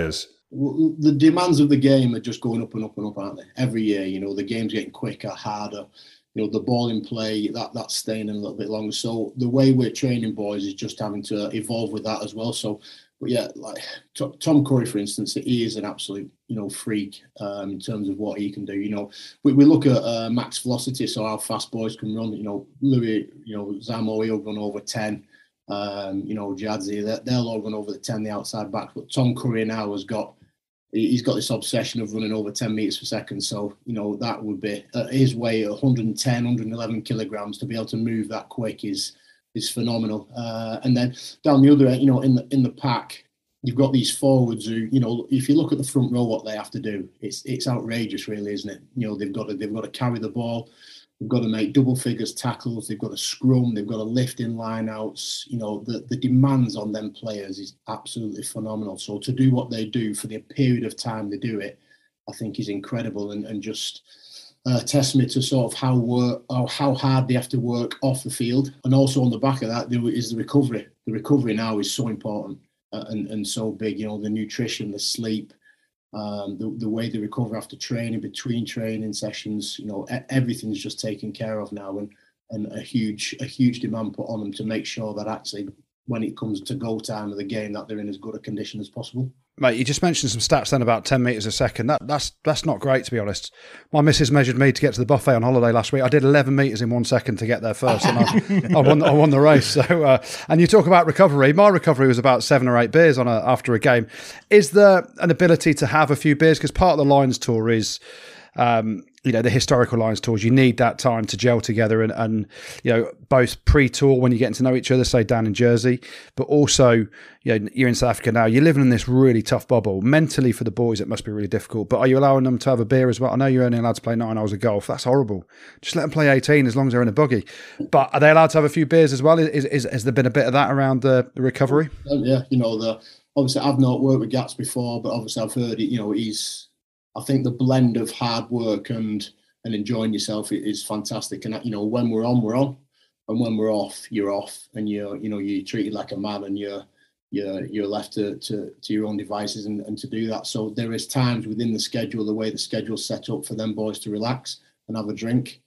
the demands of the game are just going up and up and up, aren't they? Every year, you know, the game's getting quicker, harder. You know, the ball in play, that that's staying a little bit longer. So the way we're training boys is just having to evolve with that as well. So, but yeah, like Tom Curry, for instance, he is an absolute, you know, freak um, in terms of what he can do. You know, we, we look at uh, max velocity, so how fast boys can run. You know, Louis, you know, Zamo, he'll run over ten. Um, you know, Jadzi, they'll all run over the ten, the outside back. But Tom Curry now has got, he's got this obsession of running over ten meters per second. So, you know, that would be uh, his weight, one hundred ten, one hundred eleven kilograms, to be able to move that quick is is phenomenal. Uh, and then down the other end, you know, in the in the pack, you've got these forwards who, you know, if you look at the front row, what they have to do, it's it's outrageous, really, isn't it? You know, they've got to they've got to carry the ball. They've got to make double figures tackles. They've got to scrum. They've got to lift in line-outs. You know, the, the demands on them players is absolutely phenomenal. So to do what they do for the period of time they do it, I think is incredible, and, and just a testament to sort of how work, or how hard they have to work off the field. And also on the back of that, there is the recovery. The recovery now is so important uh, and, and so big. You know, the nutrition, the sleep, Um, the, the way they recover after training, between training sessions, you know, everything's just taken care of now, and and a huge a huge demand put on them to make sure that actually when it comes to go time of the game, that they're in as good a condition as possible. Mate, you just mentioned some stats then about ten metres a second. That that's that's not great, to be honest. My missus measured me to get to the buffet on holiday last week. I did eleven metres in one second to get there first, and I, I won I won the race. So, uh, and you talk about recovery. My recovery was about seven or eight beers on a, after a game. Is there an ability to have a few beers? Because part of the Lions tour is, um, you know, the historical Lions tours, you need that time to gel together, and, and you know, both pre-tour when you're getting to know each other, say down in Jersey, but also, you know, you're in South Africa now, you're living in this really tough bubble. Mentally for the boys, it must be really difficult. But are you allowing them to have a beer as well? I know you're only allowed to play nine hours of golf. That's horrible. Just let them play eighteen as long as they're in a buggy. But are they allowed to have a few beers as well? Is, is, has there been a bit of that around the, the recovery? Um, yeah, you know, the obviously I've not worked with Gats before, but obviously I've heard it. You know, he's, I think the blend of hard work and and enjoying yourself is fantastic. And you know, when we're on, we're on, and when we're off, you're off, and you're you know you're treated like a man, and you're you're you're left to to, to your own devices and, and to do that. So there is times within the schedule, the way the schedule's set up, for them boys to relax and have a drink.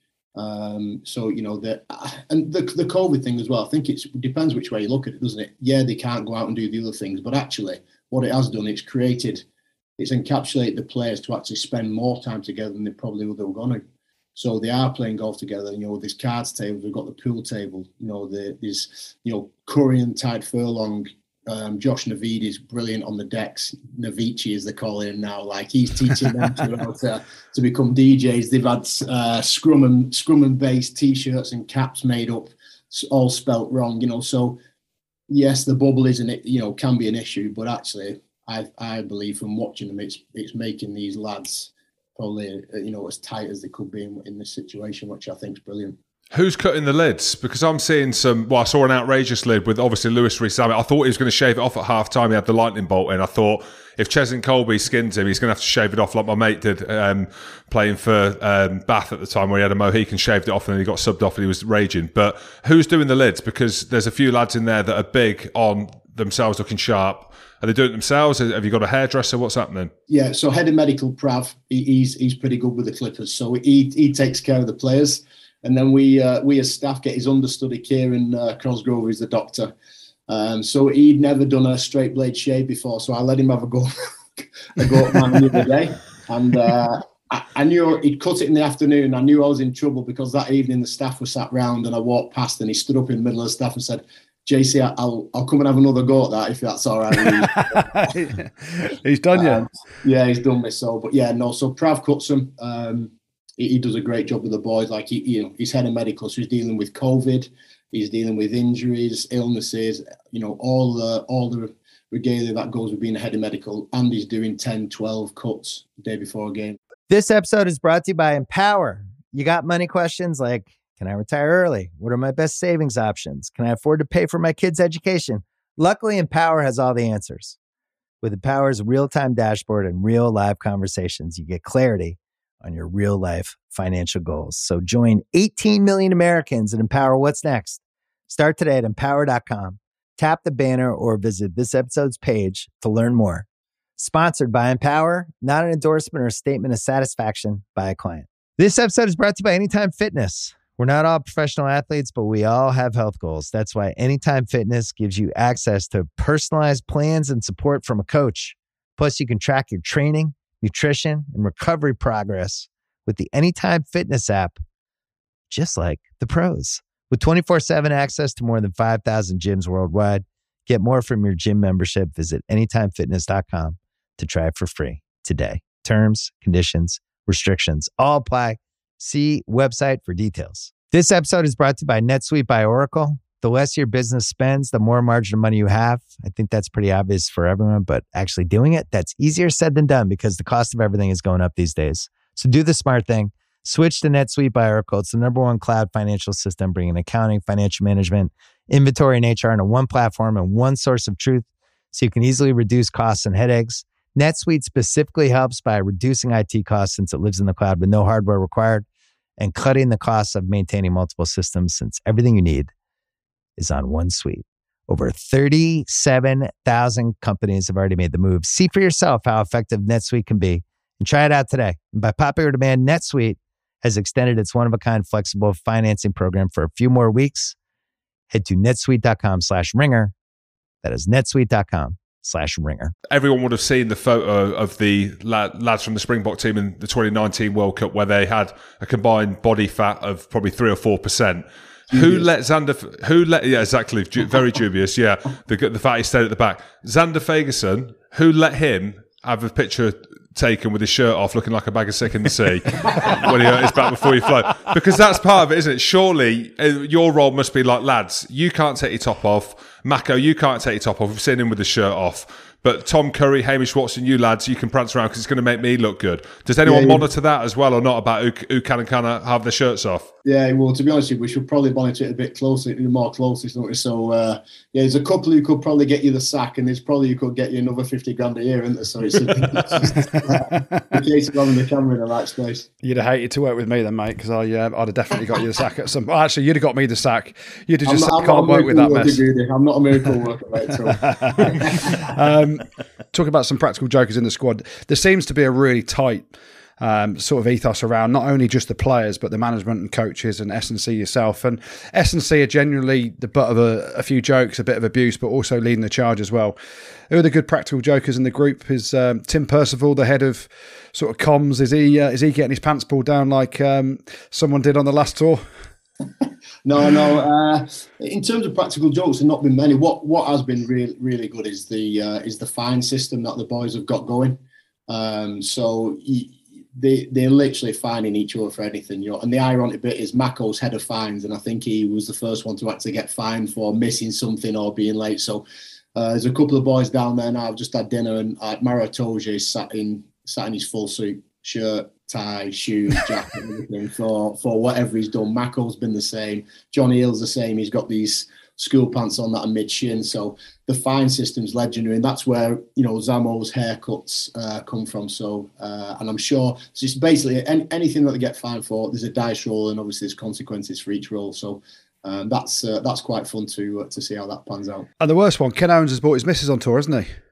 Um, so you know that, and the the COVID thing as well. I think it's, it depends which way you look at it, doesn't it? Yeah, they can't go out and do the other things, but actually, what it has done, it's created. It's encapsulated the players to actually spend more time together than they probably would have gone to. So they are playing golf together. You know, there's cards tables, we've got the pool table. You know, the, there's, you know, Curry and Tide Furlong, um, Josh Navid is brilliant on the decks. Navici, as they call him now, like he's teaching them to, how to, to become D Js. They've had uh, scrum and scrum and base T-shirts and caps made up, all spelt wrong. You know, so yes, the bubble isn't it. You know, can be an issue, but actually, I I believe from watching them, it's it's making these lads probably, you know, as tight as they could be in, in this situation, which I think is brilliant. Who's cutting the lids? Because I'm seeing some, well, I saw an outrageous lid with obviously Lewis Rees-Zammit. I thought he was going to shave it off at half time. He had the lightning bolt in. I thought if Cheslin Colby skins him, he's going to have to shave it off like my mate did um, playing for um, Bath at the time, where he had a Mohican, shaved it off, and then he got subbed off and he was raging. But who's doing the lids? Because there's a few lads in there that are big on themselves looking sharp. Are they doing it themselves? Have you got a hairdresser? What's happening? Yeah, so head of medical, Prav, he, he's he's pretty good with the clippers. So he he takes care of the players. And then we uh, we as staff get his understudy, Kieran uh, Crosgrove, who's the doctor. Um, so he'd never done a straight blade shave before. So I let him have a go, a go at mine the other day. And uh, I, I knew he'd cut it in the afternoon. I knew I was in trouble because that evening the staff were sat round and I walked past and he stood up in the middle of the staff and said, J C, I'll I'll come and have another go at that if that's all right. He's done you. Um, yeah, he's done me so. But yeah, no. So Prav cuts them. Um, he, he does a great job with the boys. Like he, you know, he's head of medical, so he's dealing with COVID. He's dealing with injuries, illnesses. You know, all the all the regalia that goes with being a head of medical. And he's doing ten, twelve cuts the day before a game. This episode is brought to you by Empower. You got money questions like, can I retire early? What are my best savings options? Can I afford to pay for my kids' education? Luckily, Empower has all the answers. With Empower's real-time dashboard and real live conversations, you get clarity on your real life financial goals. So join eighteen million Americans and Empower what's next. Start today at empower dot com. Tap the banner or visit this episode's page to learn more. Sponsored by Empower, not an endorsement or a statement of satisfaction by a client. This episode is brought to you by Anytime Fitness. We're not all professional athletes, but we all have health goals. That's why Anytime Fitness gives you access to personalized plans and support from a coach. Plus, you can track your training, nutrition, and recovery progress with the Anytime Fitness app, just like the pros. With twenty-four seven access to more than five thousand gyms worldwide, get more from your gym membership. Visit anytime fitness dot com to try it for free today. Terms, conditions, restrictions all apply. See website for details. This episode is brought to you by NetSuite by Oracle. The less your business spends, the more margin of money you have. I think that's pretty obvious for everyone, but actually doing it, that's easier said than done because the cost of everything is going up these days. So do the smart thing. Switch to NetSuite by Oracle. It's the number one cloud financial system, bringing accounting, financial management, inventory, and H R into one platform and one source of truth so you can easily reduce costs and headaches. NetSuite specifically helps by reducing I T costs since it lives in the cloud with no hardware required and cutting the costs of maintaining multiple systems since everything you need is on one suite. Over thirty-seven thousand companies have already made the move. See for yourself how effective NetSuite can be and try it out today. And by popular demand, NetSuite has extended its one-of-a-kind flexible financing program for a few more weeks. Head to netsuite.com slash ringer. That is netsuite.com slash ringer. Everyone would have seen the photo of the lad, lads from the Springbok team in the twenty nineteen World Cup where they had a combined body fat of probably three or four percent. Who let Xander, who let, yeah, exactly, du- very dubious, yeah. The, the fact he stayed at the back. Xander Fagerson, who let him have a picture taken with his shirt off looking like a bag of sick in the sea when he hurt his back before he float? Because that's part of it, isn't it? Surely uh, your role must be like, lads, you can't take your top off. Mako, you can't take your top off. We've seen him with his shirt off. But Tom Curry, Hamish Watson, you lads, you can prance around because it's going to make me look good. Does anyone yeah, yeah. monitor that as well or not about who, who can and cannot have their shirts off? Yeah, well, to be honest with you, we should probably monitor it a bit closer, more closely. So, uh, yeah, there's a couple who could probably get you the sack and there's probably who could get you another fifty grand a year, isn't there? So it's, it's just uh, a case of having the camera in the right space. You'd have hated to work with me then, mate, because I, uh, I'd have definitely got you the sack at some point. Well, actually, you'd have got me the sack. You'd have just said, can't work with that mess. I'm not a miracle worker, mate. So. um, talking about some practical jokers in the squad, there seems to be a really tight um, sort of ethos around not only just the players but the management and coaches and S and C yourself. And S and C are generally the butt of a, a few jokes, a bit of abuse, but also leading the charge as well. Who are the good practical jokers in the group? Is um, Tim Percival, the head of sort of comms, is he uh, is he getting his pants pulled down like um, someone did on the last tour? No, no. Uh, in terms of practical jokes, there not been many. What what has been really really good is the uh, is the fine system that the boys have got going. Um, so he, they they're literally fining each other for anything, you know. And the ironic bit is Mako's head of fines, and I think he was the first one to actually get fined for missing something or being late. So uh, there's a couple of boys down there now. I've just had dinner, and uh, Maro Toje sat in sat in his full suit, shirt, tie, shoes, jacket, everything for for whatever he's done. Mako's been the same. Johnny Hill's the same. He's got these school pants on that are mid shin. So the fine system's legendary, and that's where, you know, Zamo's haircuts uh, come from. So uh, and I'm sure so it's basically any, anything that they get fined for, there's a dice roll, and obviously there's consequences for each roll. So um, that's uh, that's quite fun to uh, to see how that pans out. And the worst one, Ken Owens has brought his missus on tour, hasn't he?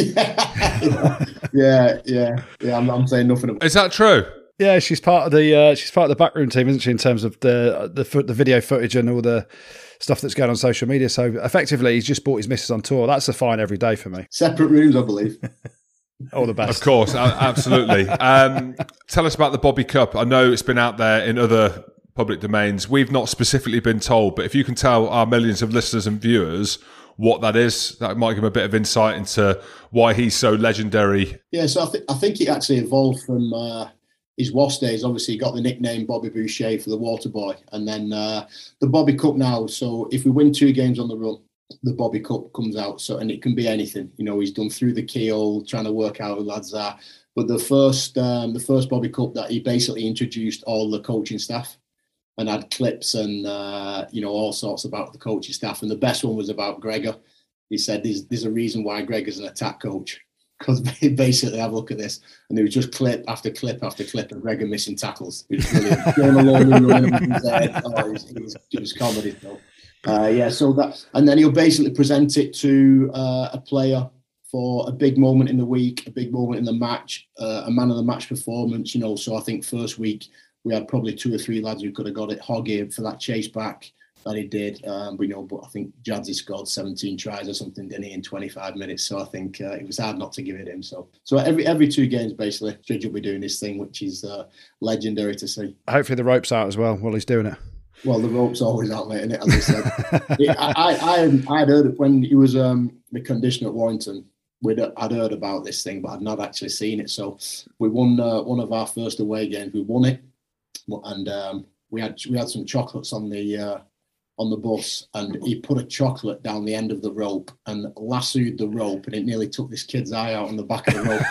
yeah, yeah, yeah, yeah. I'm, I'm saying nothing about. Is that true? Yeah, she's part of the uh, she's part of the backroom team, isn't she? In terms of the the the video footage and all the stuff that's going on social media. So effectively, he's just bought his missus on tour. That's a fine every day for me. Separate rooms, I believe. All the best, of course, absolutely. um, tell us about the Bobby Cup. I know it's been out there in other public domains. We've not specifically been told, but if you can tell our millions of listeners and viewers what that is, that might give them a bit of insight into why he's so legendary. Yeah, so I think I think it actually evolved from uh, his Wasps days. Obviously, he got the nickname Bobby Boucher for the Water Boy, and then uh, the Bobby Cup now. So if we win two games on the run, the Bobby Cup comes out. So and it can be anything. You know, he's done through the keyhole, trying to work out who lads are. But the first um, the first Bobby Cup that he basically introduced all the coaching staff, and had clips and, uh, you know, all sorts about the coaching staff. And the best one was about Gregor. He said, there's, there's a reason why Gregor's an attack coach. Because basically, have a look at this. And there was just clip after clip after clip of Gregor missing tackles. It was brilliant. Game alone, running his head. Oh, it was, it was, it was comedy. So, uh, yeah, so that, and then he'll basically present it to uh, a player for a big moment in the week, a big moment in the match, uh, a man of the match performance, you know. So I think first week we had probably two or three lads who could have got it. Hoggy for that chase back that he did, um, but, you know, but I think Jadzzy scored seventeen tries or something, didn't he, in twenty-five minutes? So I think uh, it was hard not to give it him. So, so every every two games, basically, Judge will be doing this thing, which is uh, legendary to see. Hopefully the rope's out as well while he's doing it. Well, the rope's always out, mate, isn't it? As I said, yeah, I, I, I had heard it when he was um, the conditioner at Warrington. We'd, I'd heard about this thing, but I'd not actually seen it. So we won uh, one of our first away games. We won it, and um, we had we had some chocolates on the uh, on the bus, and he put a chocolate down the end of the rope and lassoed the rope, and it nearly took this kid's eye out on the back of the rope.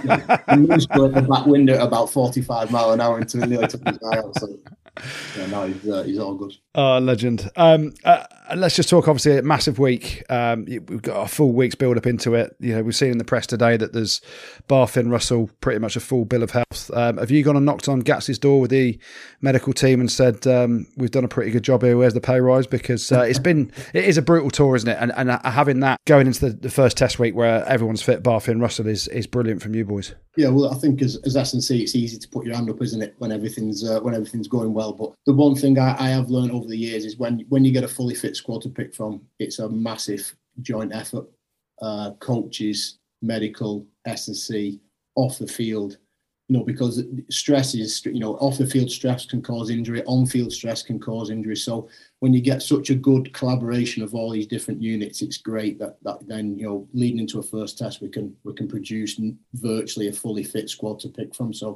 And moved at the back window at about forty-five mile an hour until it nearly took his eye out. So yeah, no, he's, uh, he's all good. Oh, legend. Um, uh, let's just talk, obviously, a massive week. Um, we've got a full week's build up into it. You know, we've seen in the press today that there's Barfin Russell, pretty much a full bill of health. Um, have you gone and knocked on Gats's door with the medical team and said, um, we've done a pretty good job here, where's the pay rise? Because uh, it's been, it is a brutal tour, isn't it? And, and uh, having that going into the, the first test week where everyone's fit, Barfin Russell, is is brilliant from you boys. Yeah, well, I think as, as S and C, it's easy to put your hand up, isn't it, when everything's uh, when everything's going well. But the one thing I, I have learned over the years is when when you get a fully fit squad to pick from, it's a massive joint effort. Uh, coaches, medical, S and C, off the field, you know, because stress is, you know, off the field stress can cause injury, on field stress can cause injury. So when you get such a good collaboration of all these different units, it's great that, that then, you know, leading into a first test, we can we can produce virtually a fully fit squad to pick from. So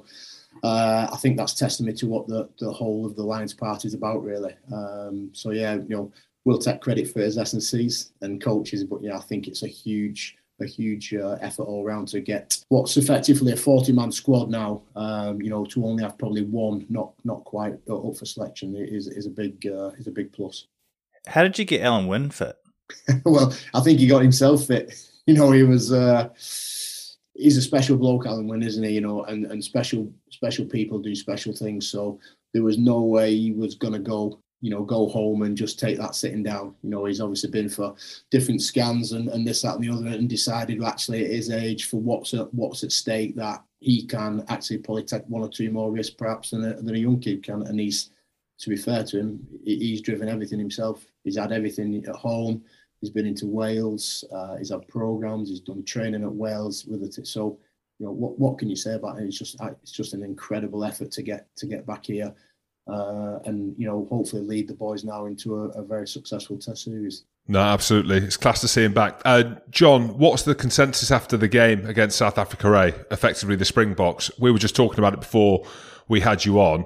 uh, I think that's testament to what the, the whole of the Lions party is about, really. Um, so yeah, you know, we'll take credit for it as S and Cs and coaches, but yeah, I think it's a huge a huge uh, effort all around to get what's effectively a forty-man squad now. Um, you know, to only have probably one, not not quite up for selection, is is a big uh, is a big plus. How did you get Alan Wynne fit? Well, I think he got himself fit. You know, he was uh, he's a special bloke, Alan Wynne, isn't he? You know, and and special special people do special things. So there was no way he was going to go. You know, go home and just take that sitting down. You know, he's obviously been for different scans and, and this, that, and the other, and decided actually at his age for what's at what's at stake that he can actually probably take one or two more risks perhaps than a, than a young kid can. And he's, to be fair to him, he's driven everything himself. He's had everything at home. He's been into Wales. Uh, he's had programs. He's done training at Wales with it. So, you know, what what can you say about it? It's just it's just an incredible effort to get to get back here. Uh, and, you know, hopefully lead the boys now into a, a very successful test series. No, absolutely. It's class to see him back. Uh, John, what's the consensus after the game against South Africa A, effectively the Springboks? We were just talking about it before we had you on.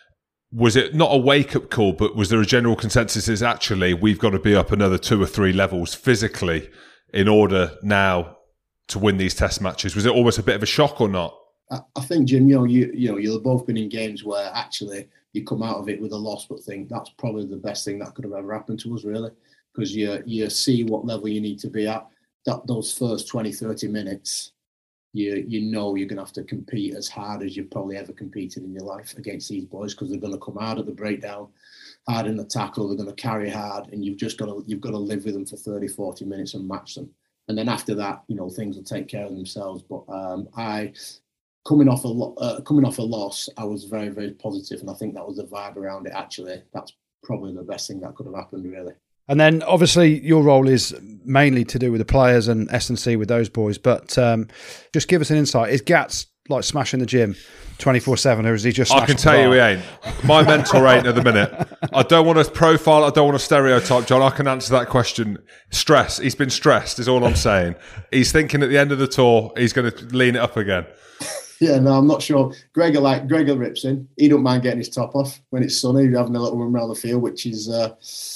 Was it not a wake-up call, but was there a general consensus is actually we've got to be up another two or three levels physically in order now to win these test matches? Was it almost a bit of a shock or not? I, I think, Jim, you know, you, you know, you've both been in games where actually you come out of it with a loss, but think that's probably the best thing that could have ever happened to us, really, because you you see what level you need to be at. That those first twenty, thirty minutes, you you know you're going to have to compete as hard as you've probably ever competed in your life against these boys, because they're going to come hard at the breakdown, hard in the tackle, they're going to carry hard, and you've just got to you've got to live with them for thirty, forty minutes and match them. And then after that, you know, things will take care of themselves. But um, I. Coming off a lo- uh, coming off a loss, I was very, very positive, and I think that was the vibe around it. Actually, that's probably the best thing that could have happened, really. And then, obviously, your role is mainly to do with the players and S and C with those boys. But um, just give us an insight: is Gats like smashing the gym twenty-four seven, or is he just? I can tell you, he ain't. My mentor ain't at the minute. I don't want to profile. I don't want to stereotype, John. I can answer that question. Stress. He's been stressed. Is all I'm saying. He's thinking at the end of the tour, he's going to lean it up again. Yeah, no, I'm not sure. Gregor like Gregor rips in. He don't mind getting his top off when it's sunny. He's having a little run around the field, which is uh,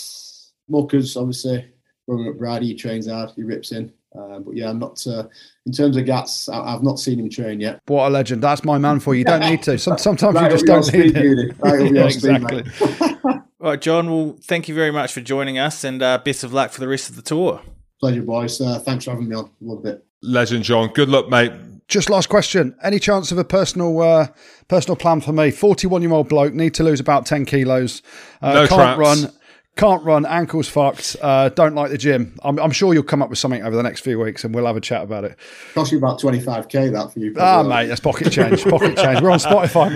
Muckers, obviously. Robert McBride, he trains hard. He rips in. Uh, but yeah, I'm not. Uh, in terms of Gats, I, I've not seen him train yet. What a legend! That's my man for you. You don't need to. Some, sometimes right, you just don't need it. Right, yeah, exactly. All right, John. Well, thank you very much for joining us, and uh, best of luck for the rest of the tour. Pleasure, boys. Uh, thanks for having me on. Loved it. Legend, John. Good luck, mate. Just last question. Any chance of a personal uh, personal plan for me? forty-one-year-old bloke, need to lose about ten kilos. Uh, no can't traps. run, Can't run, ankles fucked, uh, don't like the gym. I'm, I'm sure you'll come up with something over the next few weeks and we'll have a chat about it. Cost you about twenty-five k that for you. Ah, well. Mate, that's pocket change. Pocket change. We're on Spotify,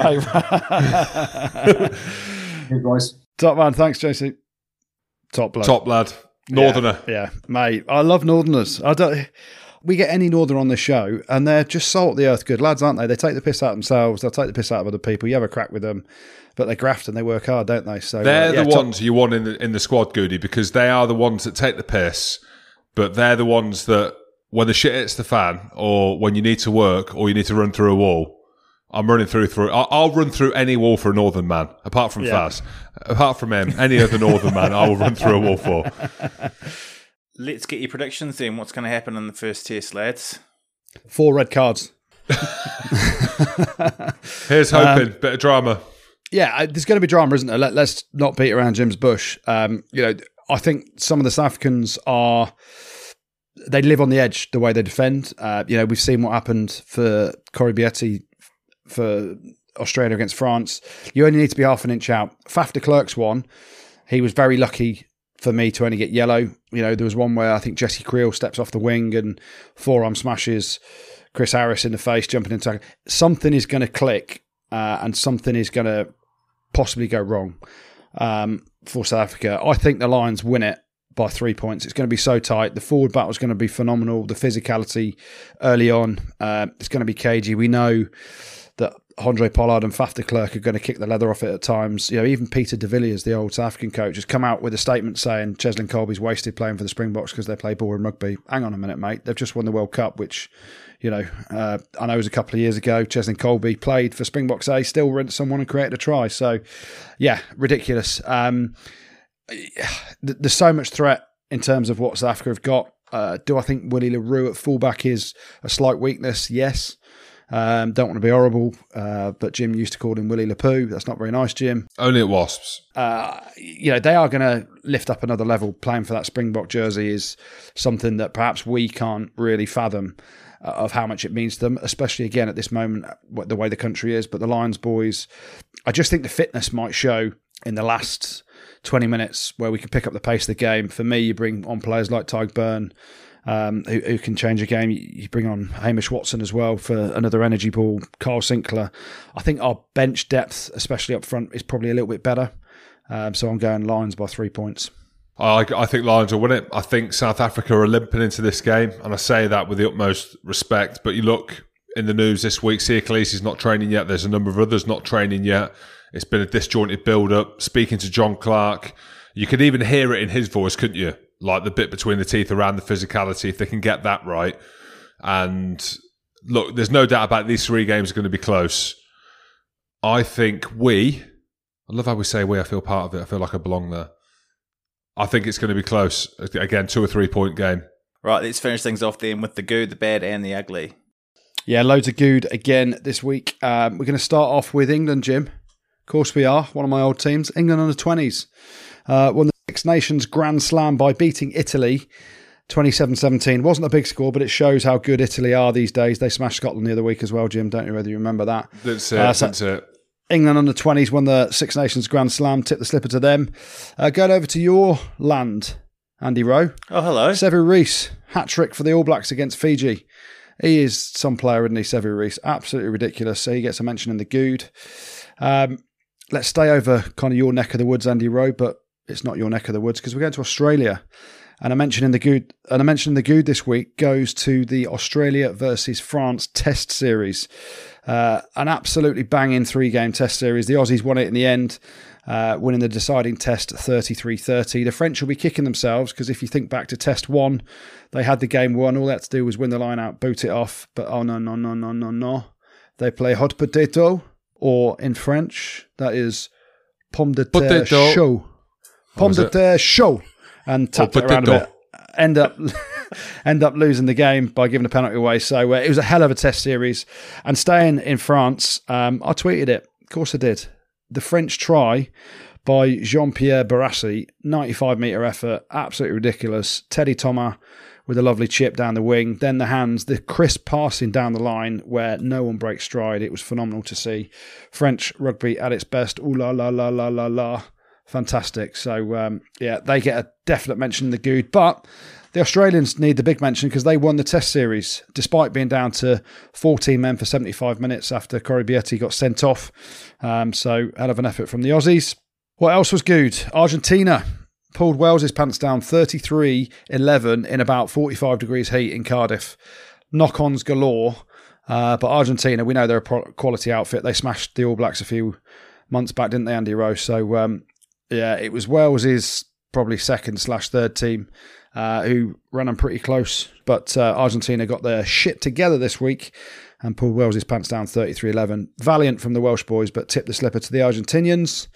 mate. Good boys. Top man. Thanks, J C. Top bloke. Top lad. Northerner. Yeah, yeah, mate. I love Northerners. I don't... We get any Northerner on the show and they're just salt of the earth good lads, aren't they? They take the piss out of themselves. They'll take the piss out of other people. You have a crack with them. But they graft and they work hard, don't they? So they're uh, yeah, the top- ones you want in the in the squad, Goody, because they are the ones that take the piss, but they're the ones that when the shit hits the fan, or when you need to work, or you need to run through a wall, I'm running through through. I'll, I'll run through any wall for a Northern man, apart from Yeah. Faz. Apart from him, any other Northern man, I will run through a wall for. Let's get your predictions then. What's going to happen in the first test, lads? Four red cards. Here's hoping, bit of drama. Yeah, uh, there's going to be drama, isn't there? Let, let's not beat around Jim's bush. Um, you know, I think some of the South Africans are, they live on the edge the way they defend. Uh, you know, we've seen what happened for Corey Bietti for Australia against France. You only need to be half an inch out. Faf de Klerk's one, he was very lucky for me to only get yellow. You know, there was one where I think Jesse Creel steps off the wing and forearm smashes Chris Harris in the face, jumping into something is going to click uh, and something is going to possibly go wrong um, for South Africa. I think the Lions win it by three points. It's going to be so tight. The forward battle is going to be phenomenal. The physicality early on, uh, it's going to be cagey. We know that Andre Pollard and Faf de Klerk are going to kick the leather off it at times. You know, even Peter de Villiers, the old South African coach, has come out with a statement saying Cheslin Kolbe's wasted playing for the Springboks because they play boring rugby. Hang on a minute, mate. They've just won the World Cup, which, you know, uh, I know it was a couple of years ago. Cheslin Kolbe played for Springboks A, still rent someone and created a try. So, yeah, ridiculous. Um, there's so much threat in terms of what South Africa have got. Uh, do I think Willie LaRue at fullback is a slight weakness? Yes. Um, don't want to be horrible, uh, but Jim used to call him Willie LaPoo. That's not very nice, Jim. Only at Wasps. Uh, you know, they are going to lift up another level. Playing for that Springbok jersey is something that perhaps we can't really fathom uh, of how much it means to them, especially again at this moment, the way the country is. But the Lions boys, I just think the fitness might show in the last twenty minutes where we can pick up the pace of the game. For me, you bring on players like Tyg Byrne, Um, who, who can change a game. You bring on Hamish Watson as well for another energy ball. Carl Sinclair. I think our bench depth, especially up front, is probably a little bit better. Um, so I'm going Lions by three points. I, I think Lions will win it. I think South Africa are limping into this game, and I say that with the utmost respect. But you look in the news this week, Sia Khaleesi's not training yet. There's a number of others not training yet. It's been a disjointed build-up. Speaking to John Clark, you could even hear it in his voice, couldn't you? Like the bit between the teeth around the physicality, if they can get that right. And look, there's no doubt about these three games are going to be close. I think we, I love how we say we, I feel part of it. I feel like I belong there. I think it's going to be close. Again, two or three point game. Right, let's finish things off then with the good, the bad and the ugly. Yeah, loads of good again this week. Um, we're going to start off with England, Jim. Of course we are, one of my old teams. England under twenties. Uh, won the Six Nations Grand Slam by beating Italy twenty-seven seventeen. Wasn't a big score, but it shows how good Italy are these days. They smashed Scotland the other week as well, Jim. Don't you whether you remember that? That's it. Uh, so that's it. England under twenties won the Six Nations Grand Slam. Tip the slipper to them. Uh, going over to your land, Andy Rowe. Oh, hello. Sevu Reece, hat-trick for the All Blacks against Fiji. He is some player, isn't he, Sevu Reece? Absolutely ridiculous. So he gets a mention in the good. Um, let's stay over kind of your neck of the woods, Andy Rowe, but it's not your neck of the woods because we're going to Australia. And I mentioned in the good, and I mentioned in the good this week goes to the Australia versus France Test Series. Uh, an absolutely banging three-game Test Series. The Aussies won it in the end, uh, winning the deciding Test thirty-three thirty. The French will be kicking themselves because if you think back to Test one, they had the game won. All they had to do was win the line out, boot it off. But oh no no no no no no, they play hot potato, or in French that is pomme de terre Potato. chaud. Pomme de terre chaud, and tapped it around a bit. End up, end up losing the game by giving a penalty away. So uh, it was a hell of a Test series. And staying in France, um, I tweeted it. Of course I did. The French try by Jean-Pierre Barassi, ninety-five metre effort, absolutely ridiculous. Teddy Thomas with a lovely chip down the wing. Then the hands, the crisp passing down the line where no one breaks stride. It was phenomenal to see. French rugby at its best. Ooh la la la la la la. fantastic. So, um, yeah, they get a definite mention in the Good. But the Australians need the big mention because they won the Test series despite being down to fourteen men for seventy-five minutes after Corey Bietti got sent off. Um, so, hell of an effort from the Aussies. What else was good? Argentina pulled Wales's pants down thirty-three eleven in about forty-five degrees heat in Cardiff. Knock-ons galore. Uh, but Argentina, we know they're a pro- quality outfit. They smashed the All Blacks a few months back, didn't they, Andy Rowe? So, um, yeah, it was Wales's probably second slash third team uh, who ran them pretty close. But uh, Argentina got their shit together this week and pulled Wales's pants down thirty-three eleven. Valiant from the Welsh boys, but tipped the slipper to the Argentinians.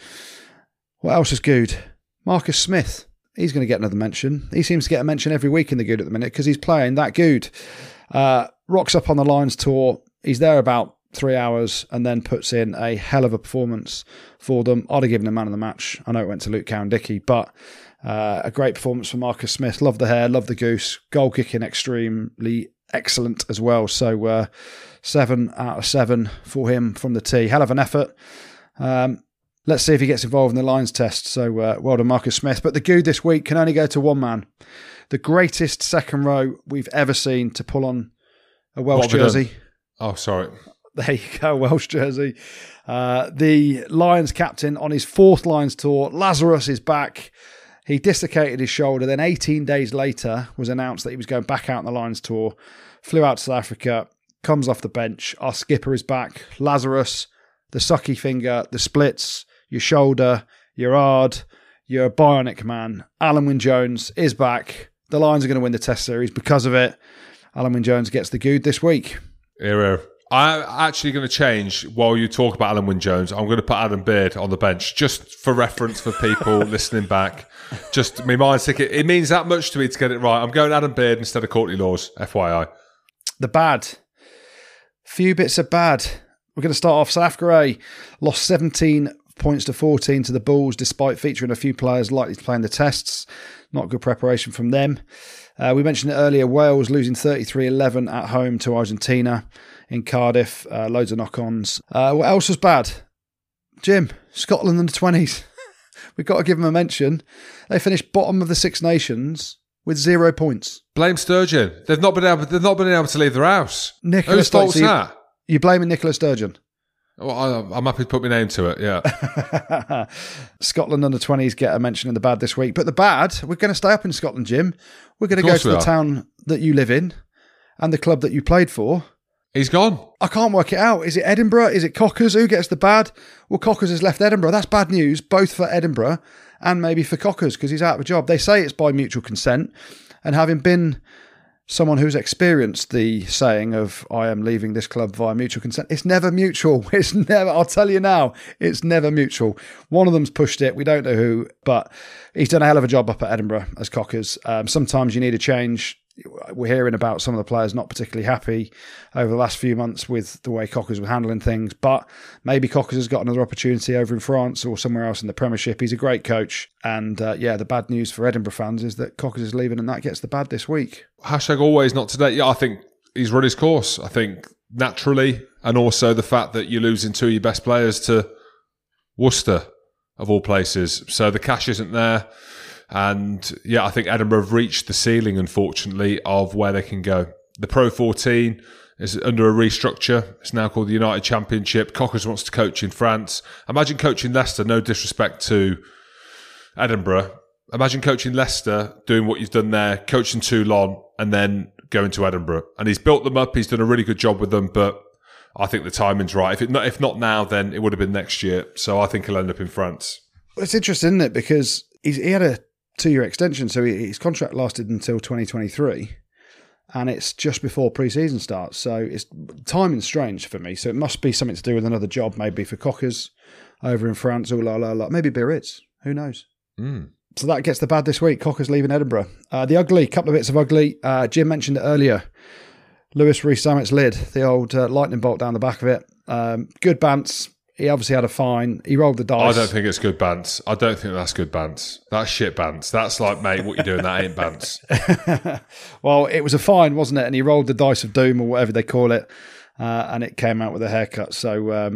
What else is good? Marcus Smith. He's going to get another mention. He seems to get a mention every week in the Good at the minute because he's playing that good. Uh, rocks up on the Lions tour. He's there about three hours and then puts in a hell of a performance for them. I'd have given him man of the match. I know it went to Luke Cowan-Dickey, but uh, a great performance for Marcus Smith. Love the hair, love the goose. Goal kicking extremely excellent as well. So uh, seven out of seven for him from the tee. Hell of an effort. Um, let's see if he gets involved in the Lions test. So uh, well done, Marcus Smith. But the Good this week can only go to one man. The greatest second row we've ever seen to pull on a Welsh jersey. Oh, sorry. There you go, Welsh jersey. Uh, the Lions captain on his fourth Lions tour, Lazarus, is back. He dislocated his shoulder. Then eighteen days later was announced that he was going back out on the Lions tour. Flew out to South Africa, comes off the bench. Our skipper is back. Lazarus, the sucky finger, the splits, your shoulder, your hard, your bionic man. Alan Wynne-Jones is back. The Lions are going to win the Test series because of it. Alan Wynne-Jones gets the Good this week. Here, here. I'm actually going to change while you talk about Alan Wynne-Jones. I'm going to put Adam Beard on the bench just for reference for people listening back. Just my mind's thinking, it means that much to me to get it right. I'm going Adam Beard instead of Courtney Laws, F Y I. The bad. Few bits of bad. We're going to start off. South Africa lost seventeen points to fourteen to the Bulls despite featuring a few players likely to play in the tests. Not good preparation from them. Uh, we mentioned it earlier, Wales losing thirty-three eleven at home to Argentina in Cardiff. Uh, loads of knock-ons. Uh, what else was bad? Jim, Scotland under twenties. We've got to give them a mention. They finished bottom of the Six Nations with zero points. Blame Sturgeon. They've not been able. They've not been able to leave their house. Nicola Whose fault's Sturgeon. that? You're blaming Nicola Sturgeon. Well, I, I'm happy to put my name to it. Yeah. Scotland under twenties get a mention in the bad this week, but the bad, we're going to stay up in Scotland, Jim. We're going to go to the are. town that you live in and the club that you played for. He's gone. I can't work it out. Is it Edinburgh? Is it Cockers? Who gets the bad? Well, Cockers has left Edinburgh. That's bad news, both for Edinburgh and maybe for Cockers because he's out of a job. They say it's by mutual consent, and having been someone who's experienced the saying of I am leaving this club via mutual consent, it's never mutual. It's never, I'll tell you now, it's never mutual. One of them's pushed it. We don't know who, but he's done a hell of a job up at Edinburgh as Cockers. Um, sometimes you need a change. We're hearing about some of the players not particularly happy over the last few months with the way Cockers were handling things, but maybe Cockers has got another opportunity over in France or somewhere else in the Premiership. He's a great coach. And uh, yeah, the bad news for Edinburgh fans is that Cockers is leaving and that gets the bad this week. Hashtag always not today. Yeah, I think he's run his course. I think naturally, and also the fact that you're losing two of your best players to Worcester, of all places. So the cash isn't there. And yeah, I think Edinburgh have reached the ceiling, unfortunately, of where they can go. The Pro fourteen is under a restructure. It's now called the United Championship. Cockers wants to coach in France. Imagine coaching Leicester, no disrespect to Edinburgh. Imagine coaching Leicester, doing what you've done there, coaching Toulon, and then going to Edinburgh. And he's built them up. He's done a really good job with them, but I think the timing's right. If, it not, if not now, then it would have been next year. So I think he'll end up in France. Well, it's interesting, isn't it? Because he's, he had a two-year extension, so his contract lasted until twenty twenty-three, and it's just before pre-season starts. So it's timing's strange for me. So it must be something to do with another job, maybe for Cockers over in France. Or la la la, maybe Biarritz. Who knows? Mm. So that gets the bad this week. Cockers leaving Edinburgh. Uh, the ugly, couple of bits of ugly. Uh, Jim mentioned it earlier. Lewis Rees-Sammet's lid, the old uh, lightning bolt down the back of it. Um, good bants. He obviously had a fine. He rolled the dice. I don't think it's good bants. I don't think that's good bants. That's shit bants. That's like, mate, what you doing? That ain't bants. Well, it was a fine, wasn't it? And he rolled the dice of doom or whatever they call it. Uh, and it came out with a haircut. So um,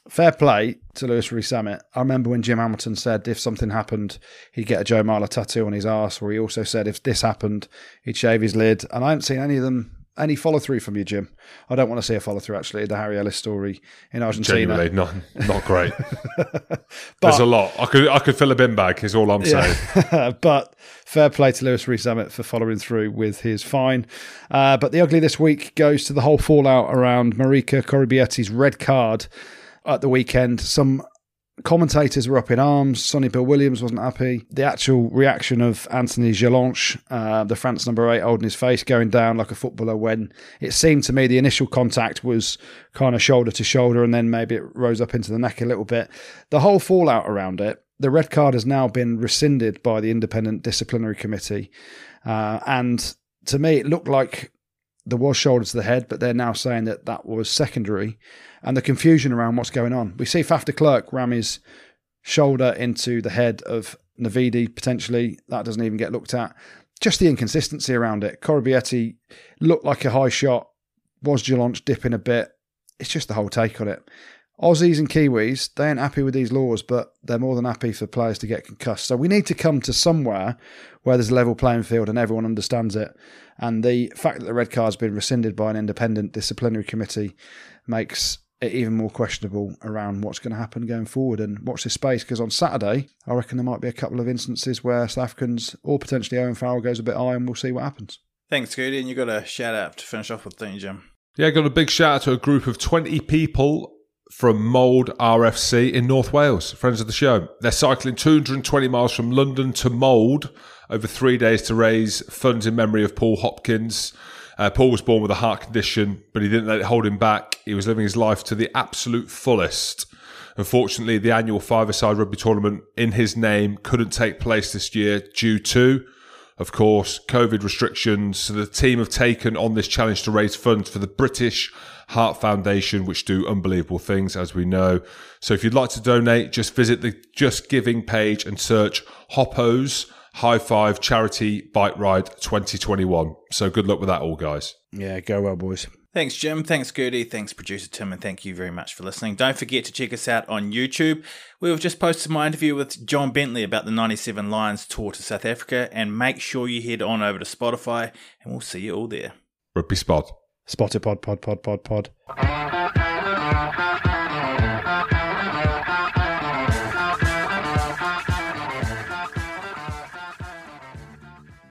fair play to Lewis Rees-Zammit. I remember when Jim Hamilton said if something happened, he'd get a Joe Marler tattoo on his arse, or he also said if this happened, he'd shave his lid. And I haven't seen any of them, any follow-through from you, Jim. I don't want to see a follow-through, actually, the Harry Ellis story in Argentina. Genuinely, not, not great. But, there's a lot. I could I could fill a bin bag, is all I'm saying. Yeah. But fair play to Lewis Rees-Zammit for following through with his fine. Uh, but the ugly this week goes to the whole fallout around Marika Koroibetti's red card at the weekend. Some commentators were up in arms. Sonny Bill Williams wasn't happy. The actual reaction of Anthony Gelonche, uh, the France number eight, holding his face, going down like a footballer when it seemed to me the initial contact was kind of shoulder to shoulder and then maybe it rose up into the neck a little bit. The whole fallout around it, the red card has now been rescinded by the Independent Disciplinary Committee. Uh, and to me, it looked like there was shoulder to the head, but they're now saying that that was secondary. And the confusion around what's going on. We see Faf de Klerk ram his shoulder into the head of Navidi, potentially. That doesn't even get looked at. Just the inconsistency around it. Koroibetty looked like a high shot. Was Gelonche dipping a bit? It's just the whole take on it. Aussies and Kiwis, they ain't happy with these laws, but they're more than happy for players to get concussed. So we need to come to somewhere where there's a level playing field and everyone understands it. And the fact that the red card's been rescinded by an independent disciplinary committee makes it even more questionable around what's going to happen going forward. And watch this space, because on Saturday, I reckon there might be a couple of instances where South Africans, or potentially Owen Farrell, goes a bit high, and we'll see what happens. Thanks, Goody. And you got a shout out to finish off with, don't you, Jim? Yeah, got a big shout out to a group of twenty people from Mould R F C in North Wales, friends of the show. They're cycling two hundred twenty miles from London to Mould over three days to raise funds in memory of Paul Hopkins. Uh, Paul was born with a heart condition, but he didn't let it hold him back. He was living his life to the absolute fullest. Unfortunately, the annual five-a-side rugby tournament in his name couldn't take place this year due to, of course, COVID restrictions. So the team have taken on this challenge to raise funds for the British Heart Foundation, which do unbelievable things, as we know. So if you'd like to donate, just visit the Just Giving page and search Hoppo's High Five Charity Bike Ride twenty twenty-one. So good luck with that all, guys. Yeah, go well, boys. Thanks, Jim. Thanks, Gertie. Thanks, producer Tim. And thank you very much for listening. Don't forget to check us out on YouTube. We've just posted my interview with John Bentley about the ninety-seven Lions tour to South Africa. And make sure you head on over to Spotify, and we'll see you all there. Rugby Spot. Spotted pod, pod, pod, pod, pod.